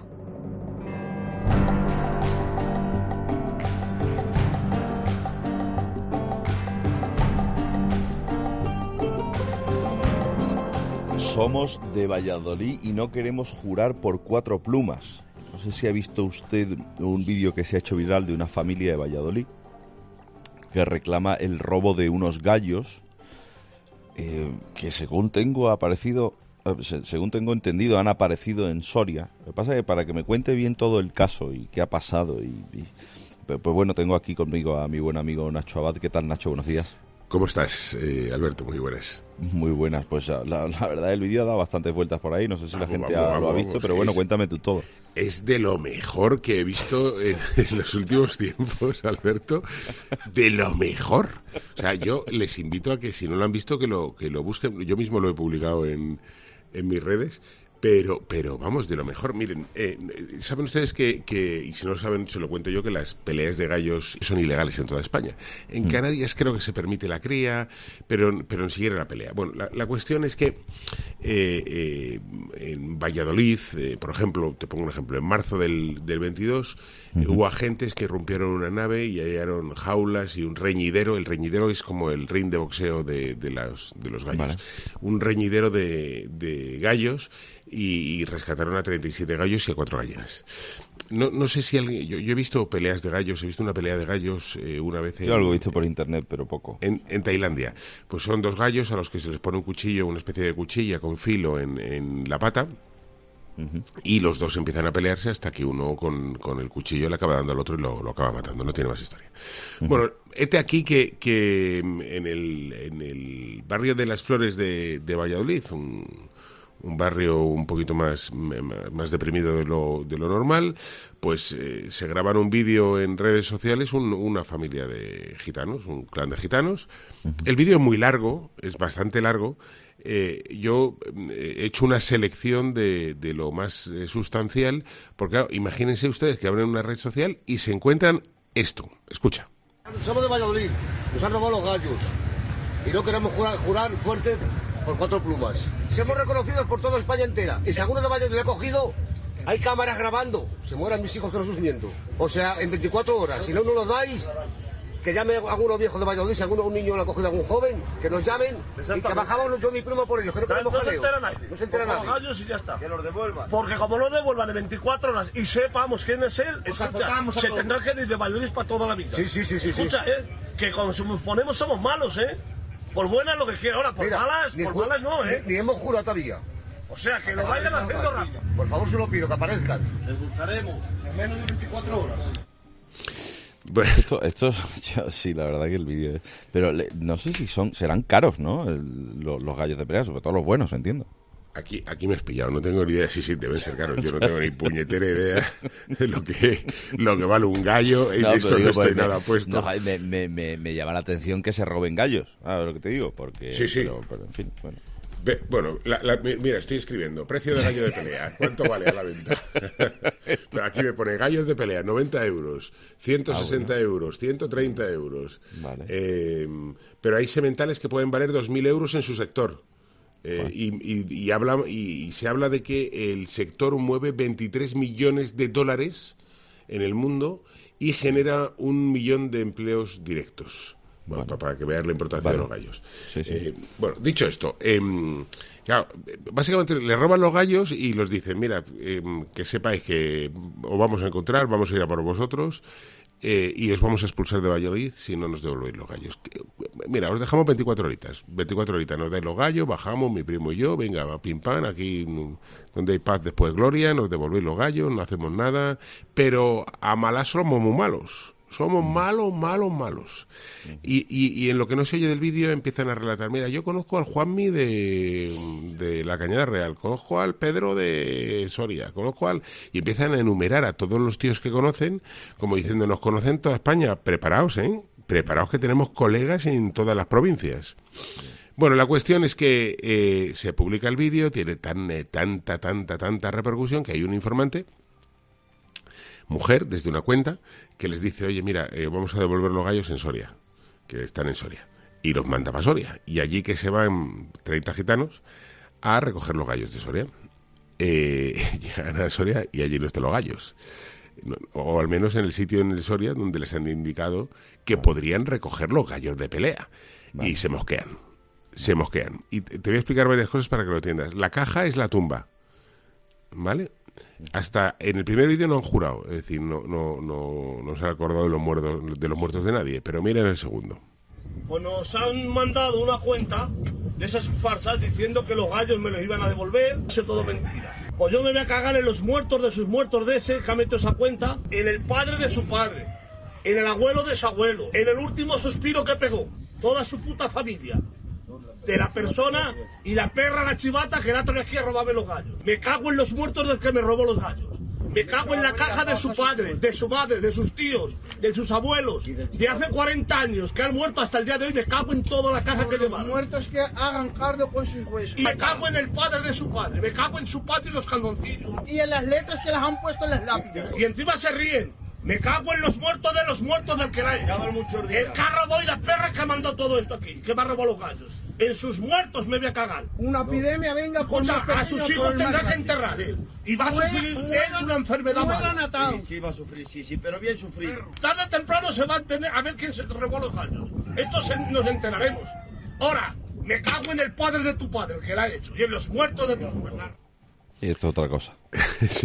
Somos de Valladolid y no queremos jurar por 4 plumas. No sé si ha visto usted un vídeo que se ha hecho viral de una familia de Valladolid que reclama el robo de unos gallos que según tengo entendido han aparecido en Soria. Lo que pasa es que para que me cuente bien todo el caso y qué ha pasado pues bueno, tengo aquí conmigo a mi buen amigo Nacho Abad. ¿Qué tal, Nacho? Buenos días. ¿Cómo estás, Alberto? Muy buenas. Muy buenas. Pues la verdad, el vídeo ha dado bastantes vueltas por ahí. No sé si la gente lo ha visto, pero bueno, cuéntame tú todo. Es de lo mejor que he visto en los últimos tiempos, Alberto. De lo mejor. O sea, yo les invito a que, si no lo han visto, que lo busquen. Yo mismo lo he publicado en mis redes. Pero vamos, de lo mejor. Miren, saben ustedes que, y si no lo saben, se lo cuento yo, que las peleas de gallos son ilegales en toda España. En Canarias creo que se permite la cría, pero ni siquiera la pelea. Bueno, la cuestión es que en Valladolid, por ejemplo, te pongo un ejemplo, en marzo del 22 hubo agentes que rompieron una nave y hallaron jaulas y un reñidero. El reñidero es como el ring de boxeo de los gallos. Vale. Un reñidero de gallos. Y rescataron a 37 gallos y a 4 gallinas. No sé si alguien... Yo he visto peleas de gallos, he visto una pelea de gallos una vez Yo algo he visto por internet, pero poco. En Tailandia. Pues son 2 gallos a los que se les pone un cuchillo, una especie de cuchilla con filo en la pata, y los 2 empiezan a pelearse hasta que uno con el cuchillo le acaba dando al otro y lo acaba matando. No tiene más historia. Bueno, hete aquí que en el barrio de Las Flores de Valladolid, un barrio un poquito más deprimido de lo normal, pues se graban un vídeo en redes sociales, una familia de gitanos, un clan de gitanos. El vídeo es muy largo, es bastante largo. Yo he hecho una selección de lo más sustancial, porque claro, imagínense ustedes que abren una red social y se encuentran esto. Escucha. Somos de Valladolid, nos han robado los gallos y no queremos jurar fuerte por 4 plumas. Somos reconocidos por toda España entera. Y si alguno de Valladolid le ha cogido, hay cámaras grabando. Se mueran mis hijos que no sus miento. O sea, en 24 horas. Si no nos los dais, que llame a algunos viejos de Valladolid. Si un niño le ha cogido a algún joven, que nos llamen y que bajamos yo y mi primo por ellos. Que no queremos jaleo. No se entera nadie. Los gallos y ya está. Que los devuelvan. Porque como los devuelvan en 24 horas y sepamos quién es él, se tendrá que ir de Valladolid para toda la vida. Sí. Escucha, que cuando nos ponemos somos malos, Por buenas lo que quiera. Ahora, por malas no, Ni hemos jurado todavía. O sea, que lo vayan haciendo rápido. Por favor, se lo pido, que aparezcan. Les buscaremos en menos de 24 horas. Bueno. Esto sí, la verdad que el vídeo... Pero no sé si serán caros, ¿no? Los gallos de pelea, sobre todo los buenos, entiendo. Aquí me has pillado, no tengo ni idea. Sí, deben ser caros. Yo no tengo ni puñetera idea de lo que vale un gallo. No, esto no estoy nada puesto. No, me llama la atención que se roben gallos, ¿sabes lo que te digo? Porque, sí. Pero en fin, bueno. Bueno, mira, estoy escribiendo. Precio de gallo de pelea. ¿Cuánto vale a la venta? Pero aquí me pone gallos de pelea, 90 euros, 160 euros, 130 euros. Vale. Pero hay sementales que pueden valer 2.000 euros en su sector. Y se habla de que el sector mueve 23 millones de dólares en el mundo y genera 1 millón de empleos directos. Bueno, para que veas la importancia de los gallos. Sí, sí. Bueno, dicho esto, claro, básicamente le roban los gallos y los dicen, mira, que sepáis que os vamos a encontrar, vamos a ir a por vosotros y os vamos a expulsar de Valladolid si no nos devolvéis los gallos. Mira, os dejamos 24 horitas. 24 horitas nos dais los gallos, bajamos, mi primo y yo, venga, pim pam, aquí donde hay paz después gloria, nos devolvéis los gallos, no hacemos nada, pero a malas somos muy malos. Somos malos. Y en lo que no se oye del vídeo empiezan a relatar, mira, yo conozco al Juanmi de la Cañada Real, conozco al Pedro de Soria, y empiezan a enumerar a todos los tíos que conocen, como diciendo, nos conocen toda España, preparaos, preparaos que tenemos colegas en todas las provincias. Bueno, la cuestión es que se publica el vídeo, tiene tanta repercusión que hay un informante, mujer, desde una cuenta, que les dice, oye, mira, vamos a devolver los gallos en Soria, que están en Soria, y los manda para Soria, y allí que se van 30 gitanos a recoger los gallos de Soria. Llegan a Soria y allí no están los gallos, o al menos en el sitio en el Soria donde les han indicado que podrían recoger los gallos de pelea, y se mosquean. Y te voy a explicar varias cosas para que lo entiendas. La caja es la tumba, ¿vale? Hasta en el primer vídeo no han jurado, es decir, no se han acordado de los muertos de nadie, pero mira en el segundo. Pues nos han mandado una cuenta de esas farsas diciendo que los gallos me los iban a devolver, eso es todo mentira. Pues yo me voy a cagar en los muertos de sus muertos de ese que ha metido esa cuenta, en el padre de su padre, en el abuelo de su abuelo, en el último suspiro que pegó, toda su puta familia. De la persona y la perra, la chivata, que la traía aquí a robarme los gallos. Me cago en los muertos del que me robó los gallos. Me cago en la caja de su padre, de su madre, de sus tíos, de sus abuelos, de hace 40 años, que han muerto hasta el día de hoy. Me cago en toda la caja que llevan. Muertos que hagan cardo con sus huesos. Y me cago en el padre de su padre, me cago en su padre y los calzoncillos. Y en las letras que las han puesto en las lápidas. Y encima se ríen. Me cago en los muertos de los muertos del que la ha hecho. El carro voy, la perra que ha mandado todo esto aquí, que me ha robado los gallos. En sus muertos me voy a cagar. Una epidemia venga por Escucha, a sus hijos tendrán que enterrar. Y va a sufrir una enfermedad mala. Sí, va a sufrir, sí, pero bien sufrido. Tarde o temprano se va a tener a ver quién se robó los gallos. Esto nos enteraremos. Ahora, me cago en el padre de tu padre, el que la ha hecho, y en los muertos de tus muertos. Y esto es otra cosa. Sí,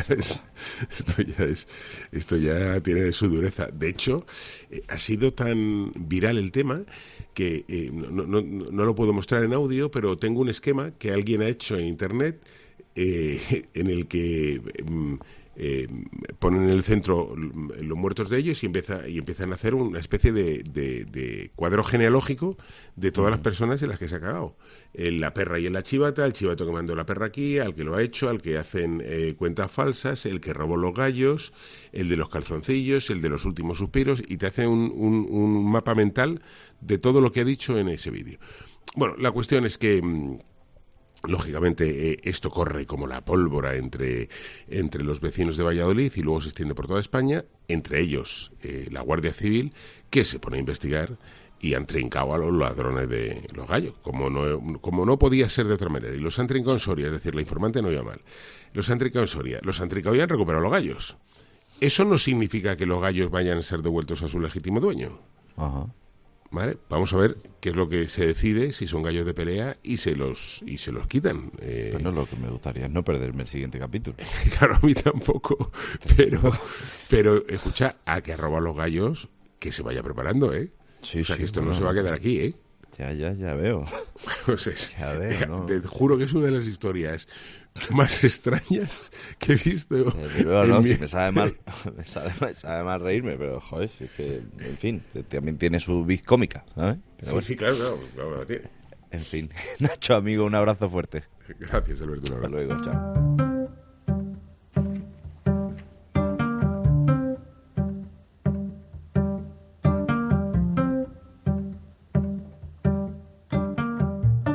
esto ya tiene su dureza. De hecho, ha sido tan viral el tema que no lo puedo mostrar en audio, pero tengo un esquema que alguien ha hecho en internet en el que ponen en el centro los muertos de ellos y empiezan a hacer una especie de cuadro genealógico de todas las personas en las que se ha cagado. La perra y en la chivata, el chivato que mandó la perra aquí, al que lo ha hecho, al que hacen cuentas falsas, el que robó los gallos, el de los calzoncillos, el de los últimos suspiros, y te hace un mapa mental de todo lo que ha dicho en ese vídeo. Bueno, la cuestión es que lógicamente esto corre como la pólvora entre los vecinos de Valladolid y luego se extiende por toda España, entre ellos la Guardia Civil, que se pone a investigar y han trincado a los ladrones de los gallos, como no podía ser de otra manera. Y los han trincado en Soria, es decir, la informante no iba mal. Los han trincado en Soria, los han trincado y han recuperado los gallos. Eso no significa que los gallos vayan a ser devueltos a su legítimo dueño. Ajá. ¿Vale? Vamos a ver qué es lo que se decide, si son gallos de pelea y se los quitan. Bueno, lo que me gustaría es no perderme el siguiente capítulo. Claro, a mí tampoco. Pero escucha, al que ha robado los gallos, que se vaya preparando, ¿eh? Sí, o sea, sí, que esto no se va a quedar aquí, ¿eh? Ya veo. O sea, ya veo, ¿no? Te juro que es una de las historias más extrañas que he visto. Me sabe mal reírme, pero joder, si es que, en fin, también tiene su vis cómica, ¿sabes? Pero bueno. Sí, claro, la tiene. En fin, Nacho, amigo, un abrazo fuerte. Gracias, Alberto. Un abrazo. Hasta luego, chao.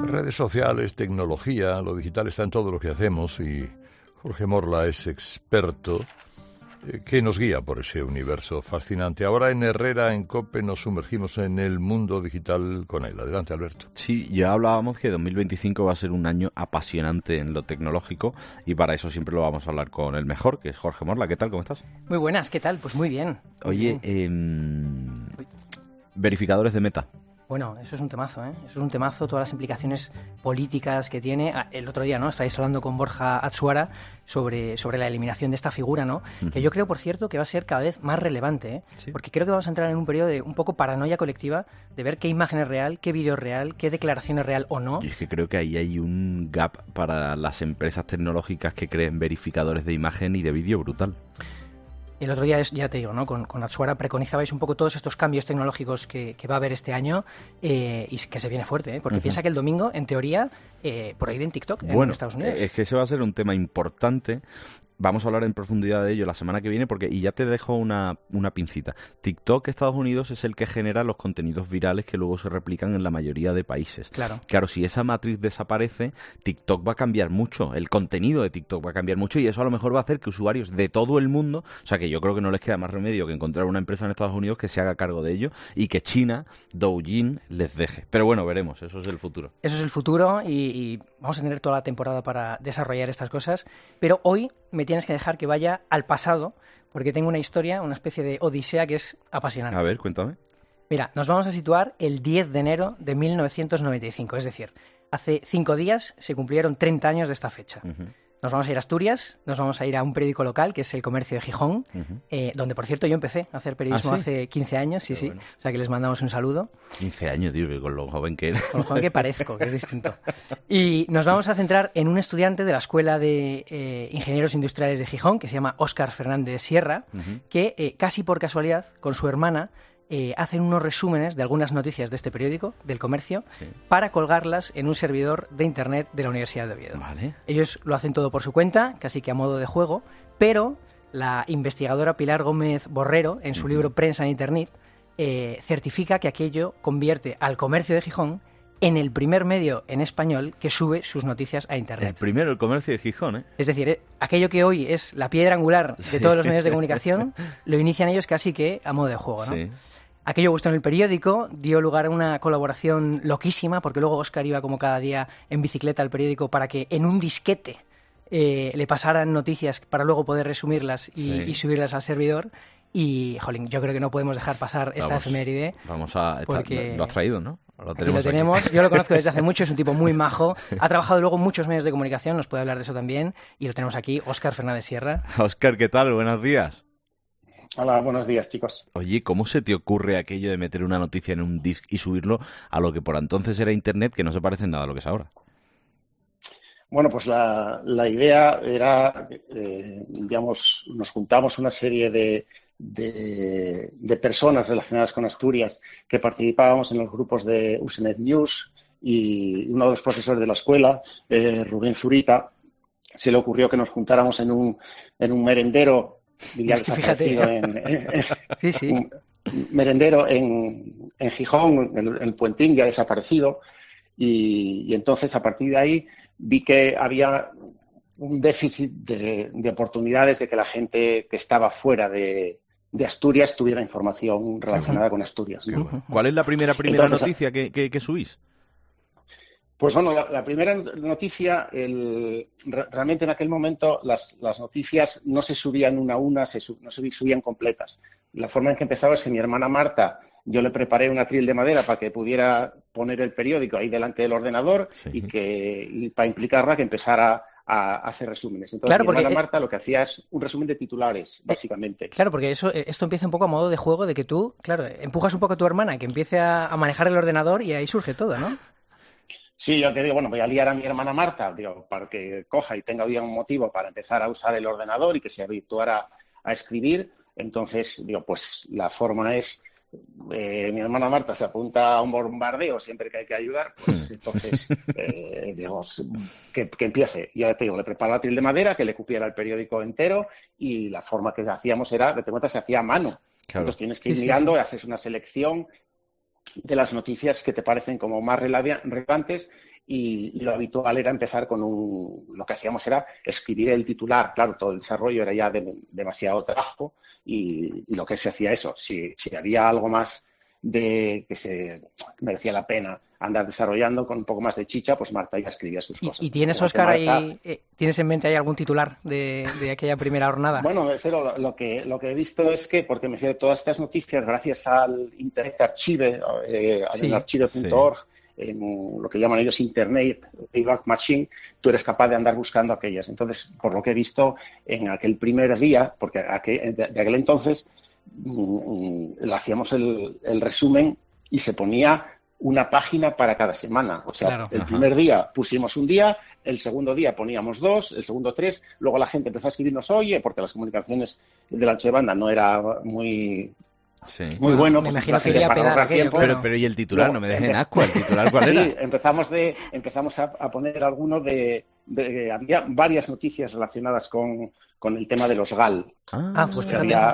Redes sociales, tecnología, lo digital está en todo lo que hacemos y Jorge Morla es experto que nos guía por ese universo fascinante. Ahora en Herrera, en COPE, nos sumergimos en el mundo digital con él. Adelante, Alberto. Sí, ya hablábamos que 2025 va a ser un año apasionante en lo tecnológico y para eso siempre lo vamos a hablar con el mejor, que es Jorge Morla. ¿Qué tal? ¿Cómo estás? Muy buenas, ¿qué tal? Pues muy bien. Oye, verificadores de Meta. Bueno, eso es un temazo, ¿eh? Eso es un temazo, todas las implicaciones políticas que tiene. El otro día, ¿no? Estáis hablando con Borja Atsuara sobre la eliminación de esta figura, ¿no? Uh-huh. Que yo creo, por cierto, que va a ser cada vez más relevante, ¿eh? ¿Sí? Porque creo que vamos a entrar en un periodo de un poco paranoia colectiva, de ver qué imagen es real, qué vídeo es real, qué declaración es real o no. Y es que creo que ahí hay un gap para las empresas tecnológicas que creen verificadores de imagen y de vídeo brutal. El otro día, ya te digo, ¿no? Con Atsuara preconizabais un poco todos estos cambios tecnológicos que va a haber este año y que se viene fuerte, ¿eh? Porque piensa que el domingo, en teoría, prohíben TikTok en Estados Unidos. Es que ese va a ser un tema importante. Vamos a hablar en profundidad de ello la semana que viene y ya te dejo una pincita. TikTok, Estados Unidos, es el que genera los contenidos virales que luego se replican en la mayoría de países. Claro, si esa matriz desaparece, TikTok va a cambiar mucho, el contenido de TikTok va a cambiar mucho y eso a lo mejor va a hacer que usuarios de todo el mundo, o sea que yo creo que no les queda más remedio que encontrar una empresa en Estados Unidos que se haga cargo de ello y que China, Douyin, les deje. Pero bueno, veremos, eso es el futuro. Eso es el futuro y vamos a tener toda la temporada para desarrollar estas cosas, pero hoy me tienes que dejar que vaya al pasado, porque tengo una historia, una especie de odisea que es apasionante. A ver, cuéntame. Mira, nos vamos a situar el 10 de enero de 1995, es decir, hace 5 días se cumplieron 30 años de esta fecha. Uh-huh. Nos vamos a ir a Asturias, nos vamos a ir a un periódico local, que es El Comercio de Gijón, donde, por cierto, yo empecé a hacer periodismo hace 15 años, sí. Bueno. O sea, que les mandamos un saludo. 15 años, tío, con lo joven que era. Con lo joven que parezco, que es distinto. Y nos vamos a centrar en un estudiante de la Escuela de Ingenieros Industriales de Gijón, que se llama Óscar Fernández Sierra, que casi por casualidad, con su hermana, hacen unos resúmenes de algunas noticias de este periódico, del Comercio, para colgarlas en un servidor de internet de la Universidad de Oviedo. Vale. Ellos lo hacen todo por su cuenta, casi que a modo de juego, pero la investigadora Pilar Gómez Borrero, en su libro Prensa en Internet, certifica que aquello convierte al Comercio de Gijón en el primer medio en español que sube sus noticias a Internet. El primero, El Comercio de Gijón, ¿eh? Es decir, aquello que hoy es la piedra angular de todos los medios de comunicación, lo inician ellos casi que a modo de juego, ¿no? Sí. Aquello gustó en el periódico, dio lugar a una colaboración loquísima, porque luego Óscar iba como cada día en bicicleta al periódico para que en un disquete le pasaran noticias para luego poder resumirlas y subirlas al servidor. Y, jolín, yo creo que no podemos dejar pasar esta efeméride. Vamos a... Porque... Lo has traído, ¿no? Lo tenemos. Aquí. Yo lo conozco desde hace mucho, es un tipo muy majo. Ha trabajado luego en muchos medios de comunicación, nos puede hablar de eso también. Y lo tenemos aquí, Óscar Fernández Sierra. Óscar, ¿qué tal? Buenos días. Hola, buenos días, chicos. Oye, ¿cómo se te ocurre aquello de meter una noticia en un disc y subirlo a lo que por entonces era Internet, que no se parece en nada a lo que es ahora? Bueno, pues la idea era, digamos, nos juntamos una serie de personas relacionadas con Asturias que participábamos en los grupos de Usenet News y uno de los profesores de la escuela, Rubén Zurita, se le ocurrió que nos juntáramos en un merendero, diría desaparecido, un merendero en Gijón, en el Puentín, ya desaparecido, y entonces a partir de ahí vi que había un déficit de oportunidades de que la gente que estaba fuera de Asturias tuviera información relacionada con Asturias, ¿no? ¿Cuál es la primera entonces, noticia que subís? Pues bueno, la primera noticia, realmente en aquel momento las noticias no se subían una a una, no se subían completas. La forma en que empezaba es que mi hermana Marta, yo le preparé un atril de madera para que pudiera poner el periódico ahí delante del ordenador y para implicarla que empezara a hacer resúmenes. Entonces, claro, mi hermana Marta lo que hacía es un resumen de titulares, básicamente. Claro, porque esto empieza un poco a modo de juego de que tú, claro, empujas un poco a tu hermana que empiece a manejar el ordenador y ahí surge todo, ¿no? Sí, yo te digo, bueno, voy a liar a mi hermana Marta, digo, para que coja y tenga bien un motivo para empezar a usar el ordenador y que se habituara a escribir. Entonces, digo, pues la forma es, mi hermana Marta se apunta a un bombardeo siempre que hay que ayudar, pues entonces, digo, que empiece. Yo te digo, le preparo la atril de madera, que le cupiera el periódico entero y la forma que hacíamos era, de cuenta, se hacía a mano. Claro. Entonces tienes que ir mirando y haces una selección de las noticias que te parecen como más relevantes y lo habitual era empezar con lo que hacíamos era escribir el titular. Claro, todo el desarrollo era ya demasiado trabajo y lo que se hacía eso, si había algo más de que se merecía la pena andar desarrollando con un poco más de chicha, pues Marta ya escribía sus cosas. ¿Y tienes, Óscar, ahí, tienes en mente ahí algún titular de aquella primera jornada? Bueno, me refiero, lo que he visto es que, porque me refiero a todas estas noticias, gracias al Internet Archive, en archive.org, en lo que llaman ellos Internet Wayback Machine, tú eres capaz de andar buscando aquellas. Entonces, por lo que he visto, en aquel primer día, porque de aquel entonces hacíamos el resumen y se ponía una página para cada semana. O sea, claro, el primer día pusimos un día, el segundo día poníamos 2, el segundo 3, luego la gente empezó a escribirnos, oye, porque las comunicaciones del ancho de banda no era muy bueno. Me imagino que iría a pedar aquello, claro. Pero ¿y el titular? No me dejen asco. ¿El titular cuál era? Sí, empezamos a poner alguno había varias noticias relacionadas con el tema de los GAL. Pues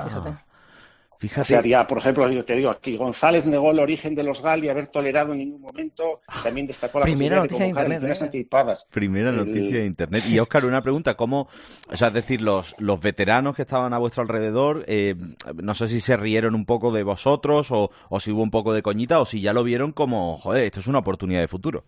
fíjate. Había, por ejemplo, yo te digo aquí, González negó el origen de los GAL y haber tolerado en ningún momento. También destacó la posibilidad de convocar elecciones anticipadas. Primera noticia de Internet. Y, Óscar, una pregunta, ¿cómo, o sea, es decir, los veteranos que estaban a vuestro alrededor, no sé si se rieron un poco de vosotros o si hubo un poco de coñita o si ya lo vieron como, joder, esto es una oportunidad de futuro?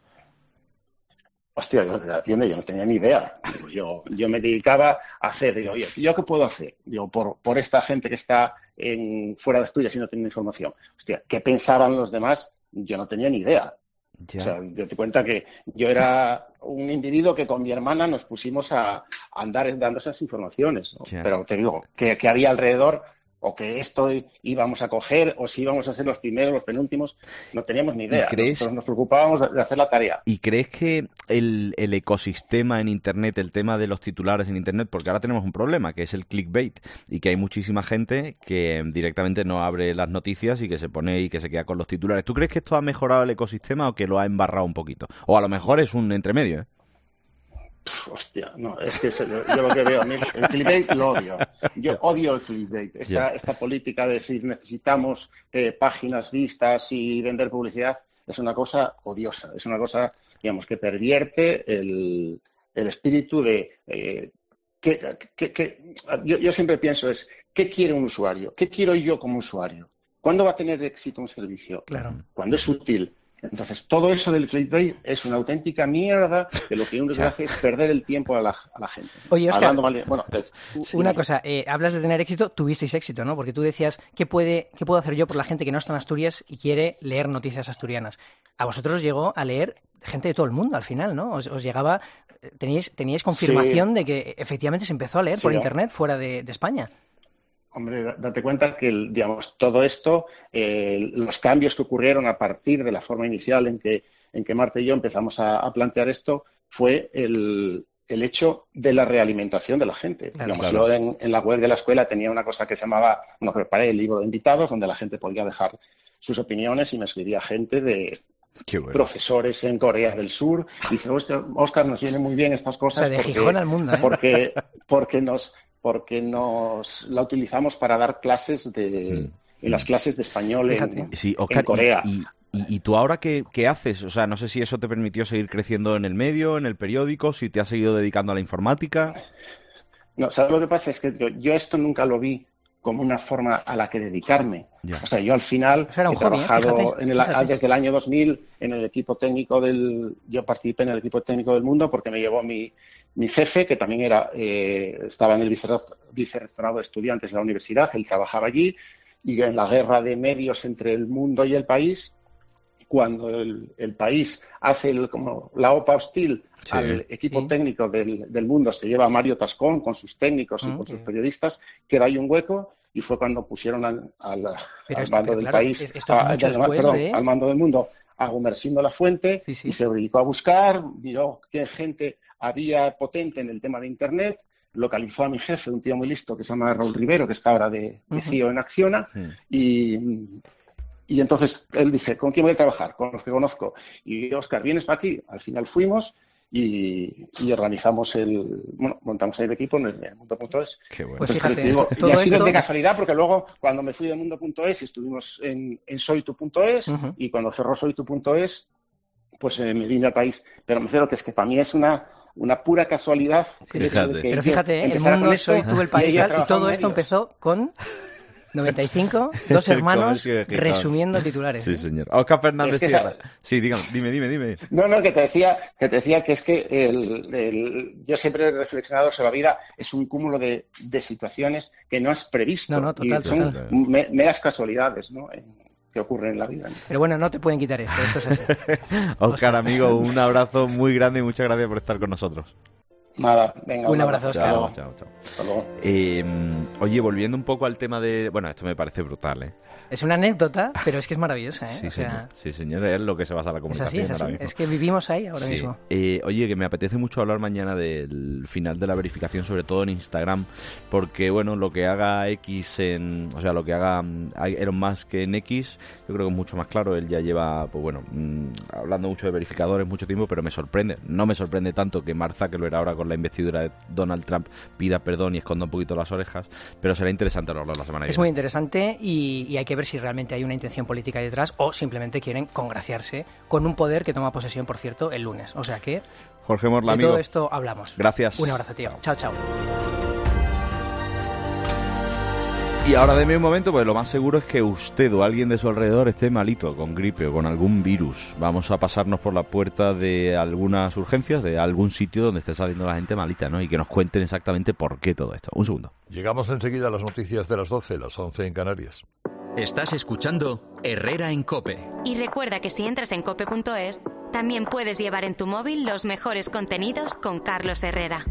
Hostia, yo no tenía ni idea. Yo me dedicaba a hacer, digo, oye, ¿yo qué puedo hacer? Digo, por esta gente que está fuera de Asturias y no tiene información. Hostia, ¿qué pensaban los demás? Yo no tenía ni idea. Ya. O sea, te cuenta que yo era un individuo que con mi hermana nos pusimos a andar dando esas informaciones, ¿no? Pero te digo, que había alrededor, o que esto íbamos a coger, o si íbamos a ser los primeros, los penúltimos, no teníamos ni idea. Nosotros nos preocupábamos de hacer la tarea. ¿Y crees que el ecosistema en Internet, el tema de los titulares en Internet, porque ahora tenemos un problema, que es el clickbait, y que hay muchísima gente que directamente no abre las noticias y que se pone y que se queda con los titulares? ¿Tú crees que esto ha mejorado el ecosistema o que lo ha embarrado un poquito? O a lo mejor es un entremedio, ¿eh? Hostia, no, es que yo lo que veo, a mí el clickbait lo odio. Yo odio el clickbait, esta política de decir necesitamos páginas vistas y vender publicidad es una cosa odiosa, es una cosa, digamos, que pervierte el espíritu de... yo siempre pienso ¿qué quiere un usuario? ¿Qué quiero yo como usuario? ¿Cuándo va a tener éxito un servicio? Claro. Cuando es útil. Entonces, todo eso del clickbait es una auténtica mierda que lo que uno hace es perder el tiempo a la gente. Oye, Óscar, una cosa, hablas de tener éxito, tuvisteis éxito, ¿no? Porque tú decías, ¿qué puedo hacer yo por la gente que no está en Asturias y quiere leer noticias asturianas? A vosotros os llegó a leer gente de todo el mundo al final, ¿no? Os llegaba, teníais confirmación de que efectivamente se empezó a leer por Internet fuera de España. Hombre, date cuenta que, digamos, todo esto, los cambios que ocurrieron a partir de la forma inicial en que Marta y yo empezamos a plantear esto, fue el hecho de la realimentación de la gente. Claro, digamos, yo en la web de la escuela tenía una cosa que se llamaba, preparé el libro de invitados, donde la gente podía dejar sus opiniones y me escribía gente de... profesores en Corea del Sur. Dice, Óscar, nos vienen muy bien estas cosas. O sea, de Gijón al mundo, ¿eh? porque nos la utilizamos para dar clases en las clases de español en Corea. ¿Y tú ahora qué haces? O sea, no sé si eso te permitió seguir creciendo en el medio, en el periódico, si te has seguido dedicando a la informática. No, ¿sabes lo que pasa? Es que yo esto nunca lo vi como una forma a la que dedicarme. Ya. O sea, yo al final he trabajado desde el año 2000 en el equipo técnico yo participé en el equipo técnico del Mundo porque me llevó mi jefe, que también estaba en el vicerrectorado de estudiantes de la universidad, él trabajaba allí, y en la guerra de medios entre el Mundo y el País, cuando el País hace como la OPA hostil al equipo técnico del Mundo, se lleva a Mario Tascón con sus técnicos y con sus periodistas, queda ahí un hueco, y fue cuando pusieron al mando del País, al mando del Mundo, a Gumersindo La Fuente, y se dedicó a buscar, miró qué gente había potente en el tema de Internet, localizó a mi jefe, un tío muy listo que se llama Raúl Rivero, que está ahora de CEO en Acciona, y entonces él dice, ¿con quién voy a trabajar? Con los que conozco. Y Óscar, ¿vienes para aquí? Al final fuimos y organizamos montamos ahí el equipo en el Mundo.es. Qué bueno. Pues fíjate, y ha sido de casualidad, porque luego cuando me fui de Mundo.es estuvimos en Soytu.es, y cuando cerró Soytu.es pues me vine al país. Pero me refiero que es que para mí es una pura casualidad. Pero fíjate, el mundo es hoy, tú el país, y todo esto empezó con 95, dos hermanos resumiendo titulares. Sí, señor. Óscar Fernández Sierra. Sí, dime. No, que te decía que es que yo siempre he reflexionado sobre la vida, es un cúmulo de situaciones que no has previsto. No, total, y son meras casualidades, ¿no? Que ocurren en la vida, ¿no? Pero bueno, no te pueden quitar esto es así. Óscar, amigo, un abrazo muy grande y muchas gracias por estar con nosotros. Nada, venga. Un abrazo, Óscar. Chao. Hasta luego. Oye, volviendo un poco al tema de... Bueno, esto me parece brutal, ¿eh? Es una anécdota, pero es que es maravillosa, ¿eh? Sí, señor, es lo que se basa la comunicación. Es así. Es que vivimos ahí ahora mismo. Oye, que me apetece mucho hablar mañana del final de la verificación, sobre todo en Instagram, porque, bueno, lo que haga X o sea, lo que haga Elon Musk en X, yo creo que es mucho más claro. Él ya lleva, pues bueno, hablando mucho de verificadores mucho tiempo, pero me sorprende. No me sorprende tanto que Mark Zuckerberg ahora con la investidura de Donald Trump pida perdón y esconda un poquito las orejas, pero será interesante hablarlo la semana que viene. Es muy interesante y hay que ver si realmente hay una intención política detrás o simplemente quieren congraciarse con un poder que toma posesión, por cierto, el lunes. O sea que Jorge Morla, de amigo, todo esto hablamos. Gracias. Un abrazo, tío. Chao. Y ahora deme un momento, pues lo más seguro es que usted o alguien de su alrededor esté malito, con gripe o con algún virus. Vamos a pasarnos por la puerta de algunas urgencias, de algún sitio donde esté saliendo la gente malita, ¿no? Y que nos cuenten exactamente por qué todo esto. Un segundo. Llegamos enseguida a las noticias de las 12, las 11 en Canarias. Estás escuchando Herrera en COPE. Y recuerda que si entras en cope.es, también puedes llevar en tu móvil los mejores contenidos con Carlos Herrera.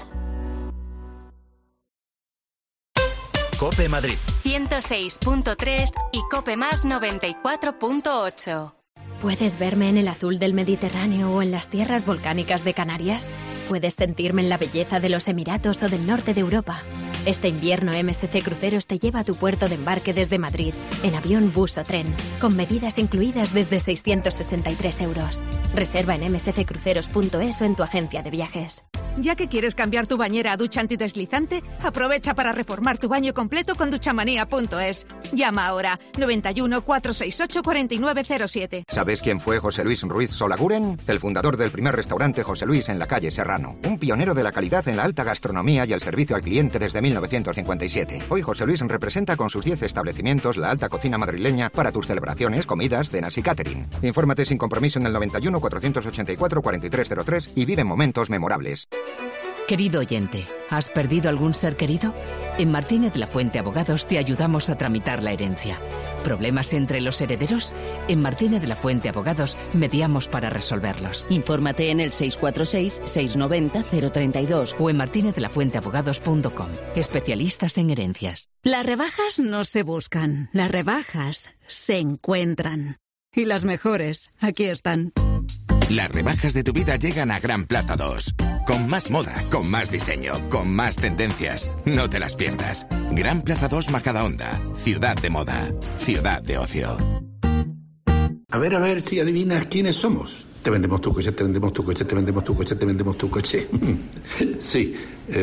COPE Madrid 106.3 y COPE Más 94.8. ¿Puedes verme en el azul del Mediterráneo o en las tierras volcánicas de Canarias? ¿Puedes sentirme en la belleza de los Emiratos o del norte de Europa? Este invierno MSC Cruceros te lleva a tu puerto de embarque desde Madrid, en avión, bus o tren, con medidas incluidas desde 663 euros. Reserva en msccruceros.es o en tu agencia de viajes. Ya que quieres cambiar tu bañera a ducha antideslizante, aprovecha para reformar tu baño completo con duchamanía.es. Llama ahora 91 468 4907. ¿Sabes quién fue José Luis Ruiz Solaguren? El fundador del primer restaurante José Luis en la calle Serrano. Un pionero de la calidad en la alta gastronomía y el servicio al cliente desde 1957. Hoy José Luis representa con sus 10 establecimientos la alta cocina madrileña para tus celebraciones, comidas, cenas y catering. Infórmate sin compromiso en el 91 484 4303 y vive momentos memorables. Querido oyente, ¿has perdido algún ser querido? En Martínez La Fuente Abogados te ayudamos a tramitar la herencia. ¿Problemas entre los herederos? En Martínez La Fuente Abogados mediamos para resolverlos. Infórmate en el 646-690-032 o en martinezlafuenteabogados.com. Especialistas en herencias. Las rebajas no se buscan, las rebajas se encuentran. Y las mejores, aquí están. Las rebajas de tu vida llegan a Gran Plaza 2. Con más moda, con más diseño, con más tendencias. No te las pierdas. Gran Plaza 2 Majadahonda. Ciudad de moda. Ciudad de ocio. A ver si adivinas quiénes somos. Te vendemos tu coche, te vendemos tu coche, te vendemos tu coche, te vendemos tu coche. Sí,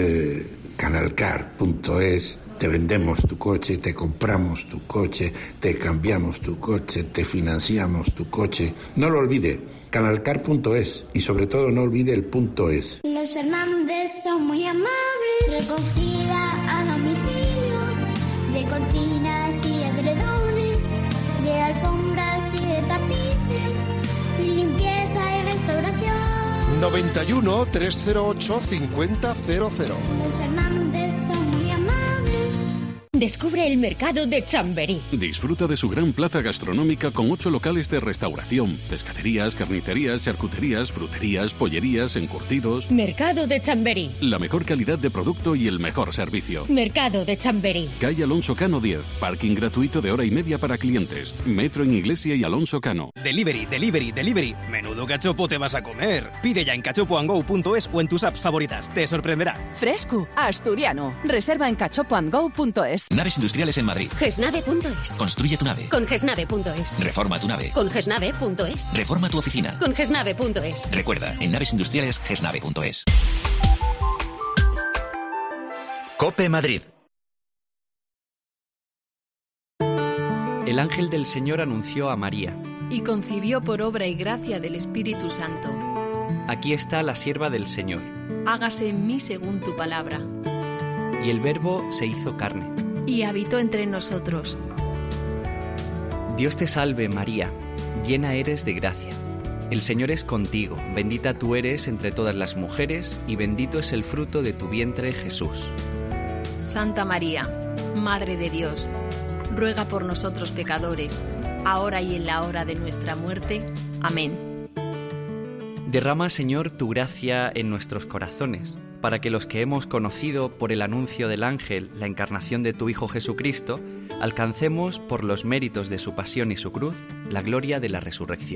canalcar.es. Te vendemos tu coche, te compramos tu coche, te cambiamos tu coche, te financiamos tu coche. No lo olvide. Canalcar.es y sobre todo no olvide el .es. Los Fernández son muy amables. Recogida a domicilio de cortinas y edredones, de alfombras y de tapices, limpieza y restauración. 91 308 5000. Los Fernández son muy amables. Descubre el mercado de Chamberí. Disfruta de su gran plaza gastronómica con 8 locales de restauración, pescaderías, carnicerías, charcuterías, fruterías, pollerías, encurtidos. Mercado de Chamberí. La mejor calidad de producto y el mejor servicio. Mercado de Chamberí. Calle Alonso Cano 10. Parking gratuito de hora y media para clientes. Metro en Iglesia y Alonso Cano. Delivery. Menudo cachopo te vas a comer. Pide ya en cachopoandgo.es o en tus apps favoritas. Te sorprenderá. Fresco, asturiano. Reserva en cachopoandgo.es. Naves industriales en Madrid. Gesnave.es. Construye tu nave. Con Gesnave.es. Reforma tu nave. Con Gesnave.es. Reforma tu oficina. Con Gesnave.es. Recuerda, en naves industriales, Gesnave.es. COPE Madrid. El ángel del Señor anunció a María: y concibió por obra y gracia del Espíritu Santo. Aquí está la sierva del Señor. Hágase en mí según tu palabra. Y el Verbo se hizo carne. Y habitó entre nosotros. Dios te salve, María, llena eres de gracia. El Señor es contigo, bendita tú eres entre todas las mujeres, y bendito es el fruto de tu vientre, Jesús. Santa María, Madre de Dios, ruega por nosotros pecadores, ahora y en la hora de nuestra muerte. Amén. Derrama, Señor, tu gracia en nuestros corazones, para que los que hemos conocido por el anuncio del ángel la encarnación de tu Hijo Jesucristo, alcancemos, por los méritos de su pasión y su cruz, la gloria de la resurrección.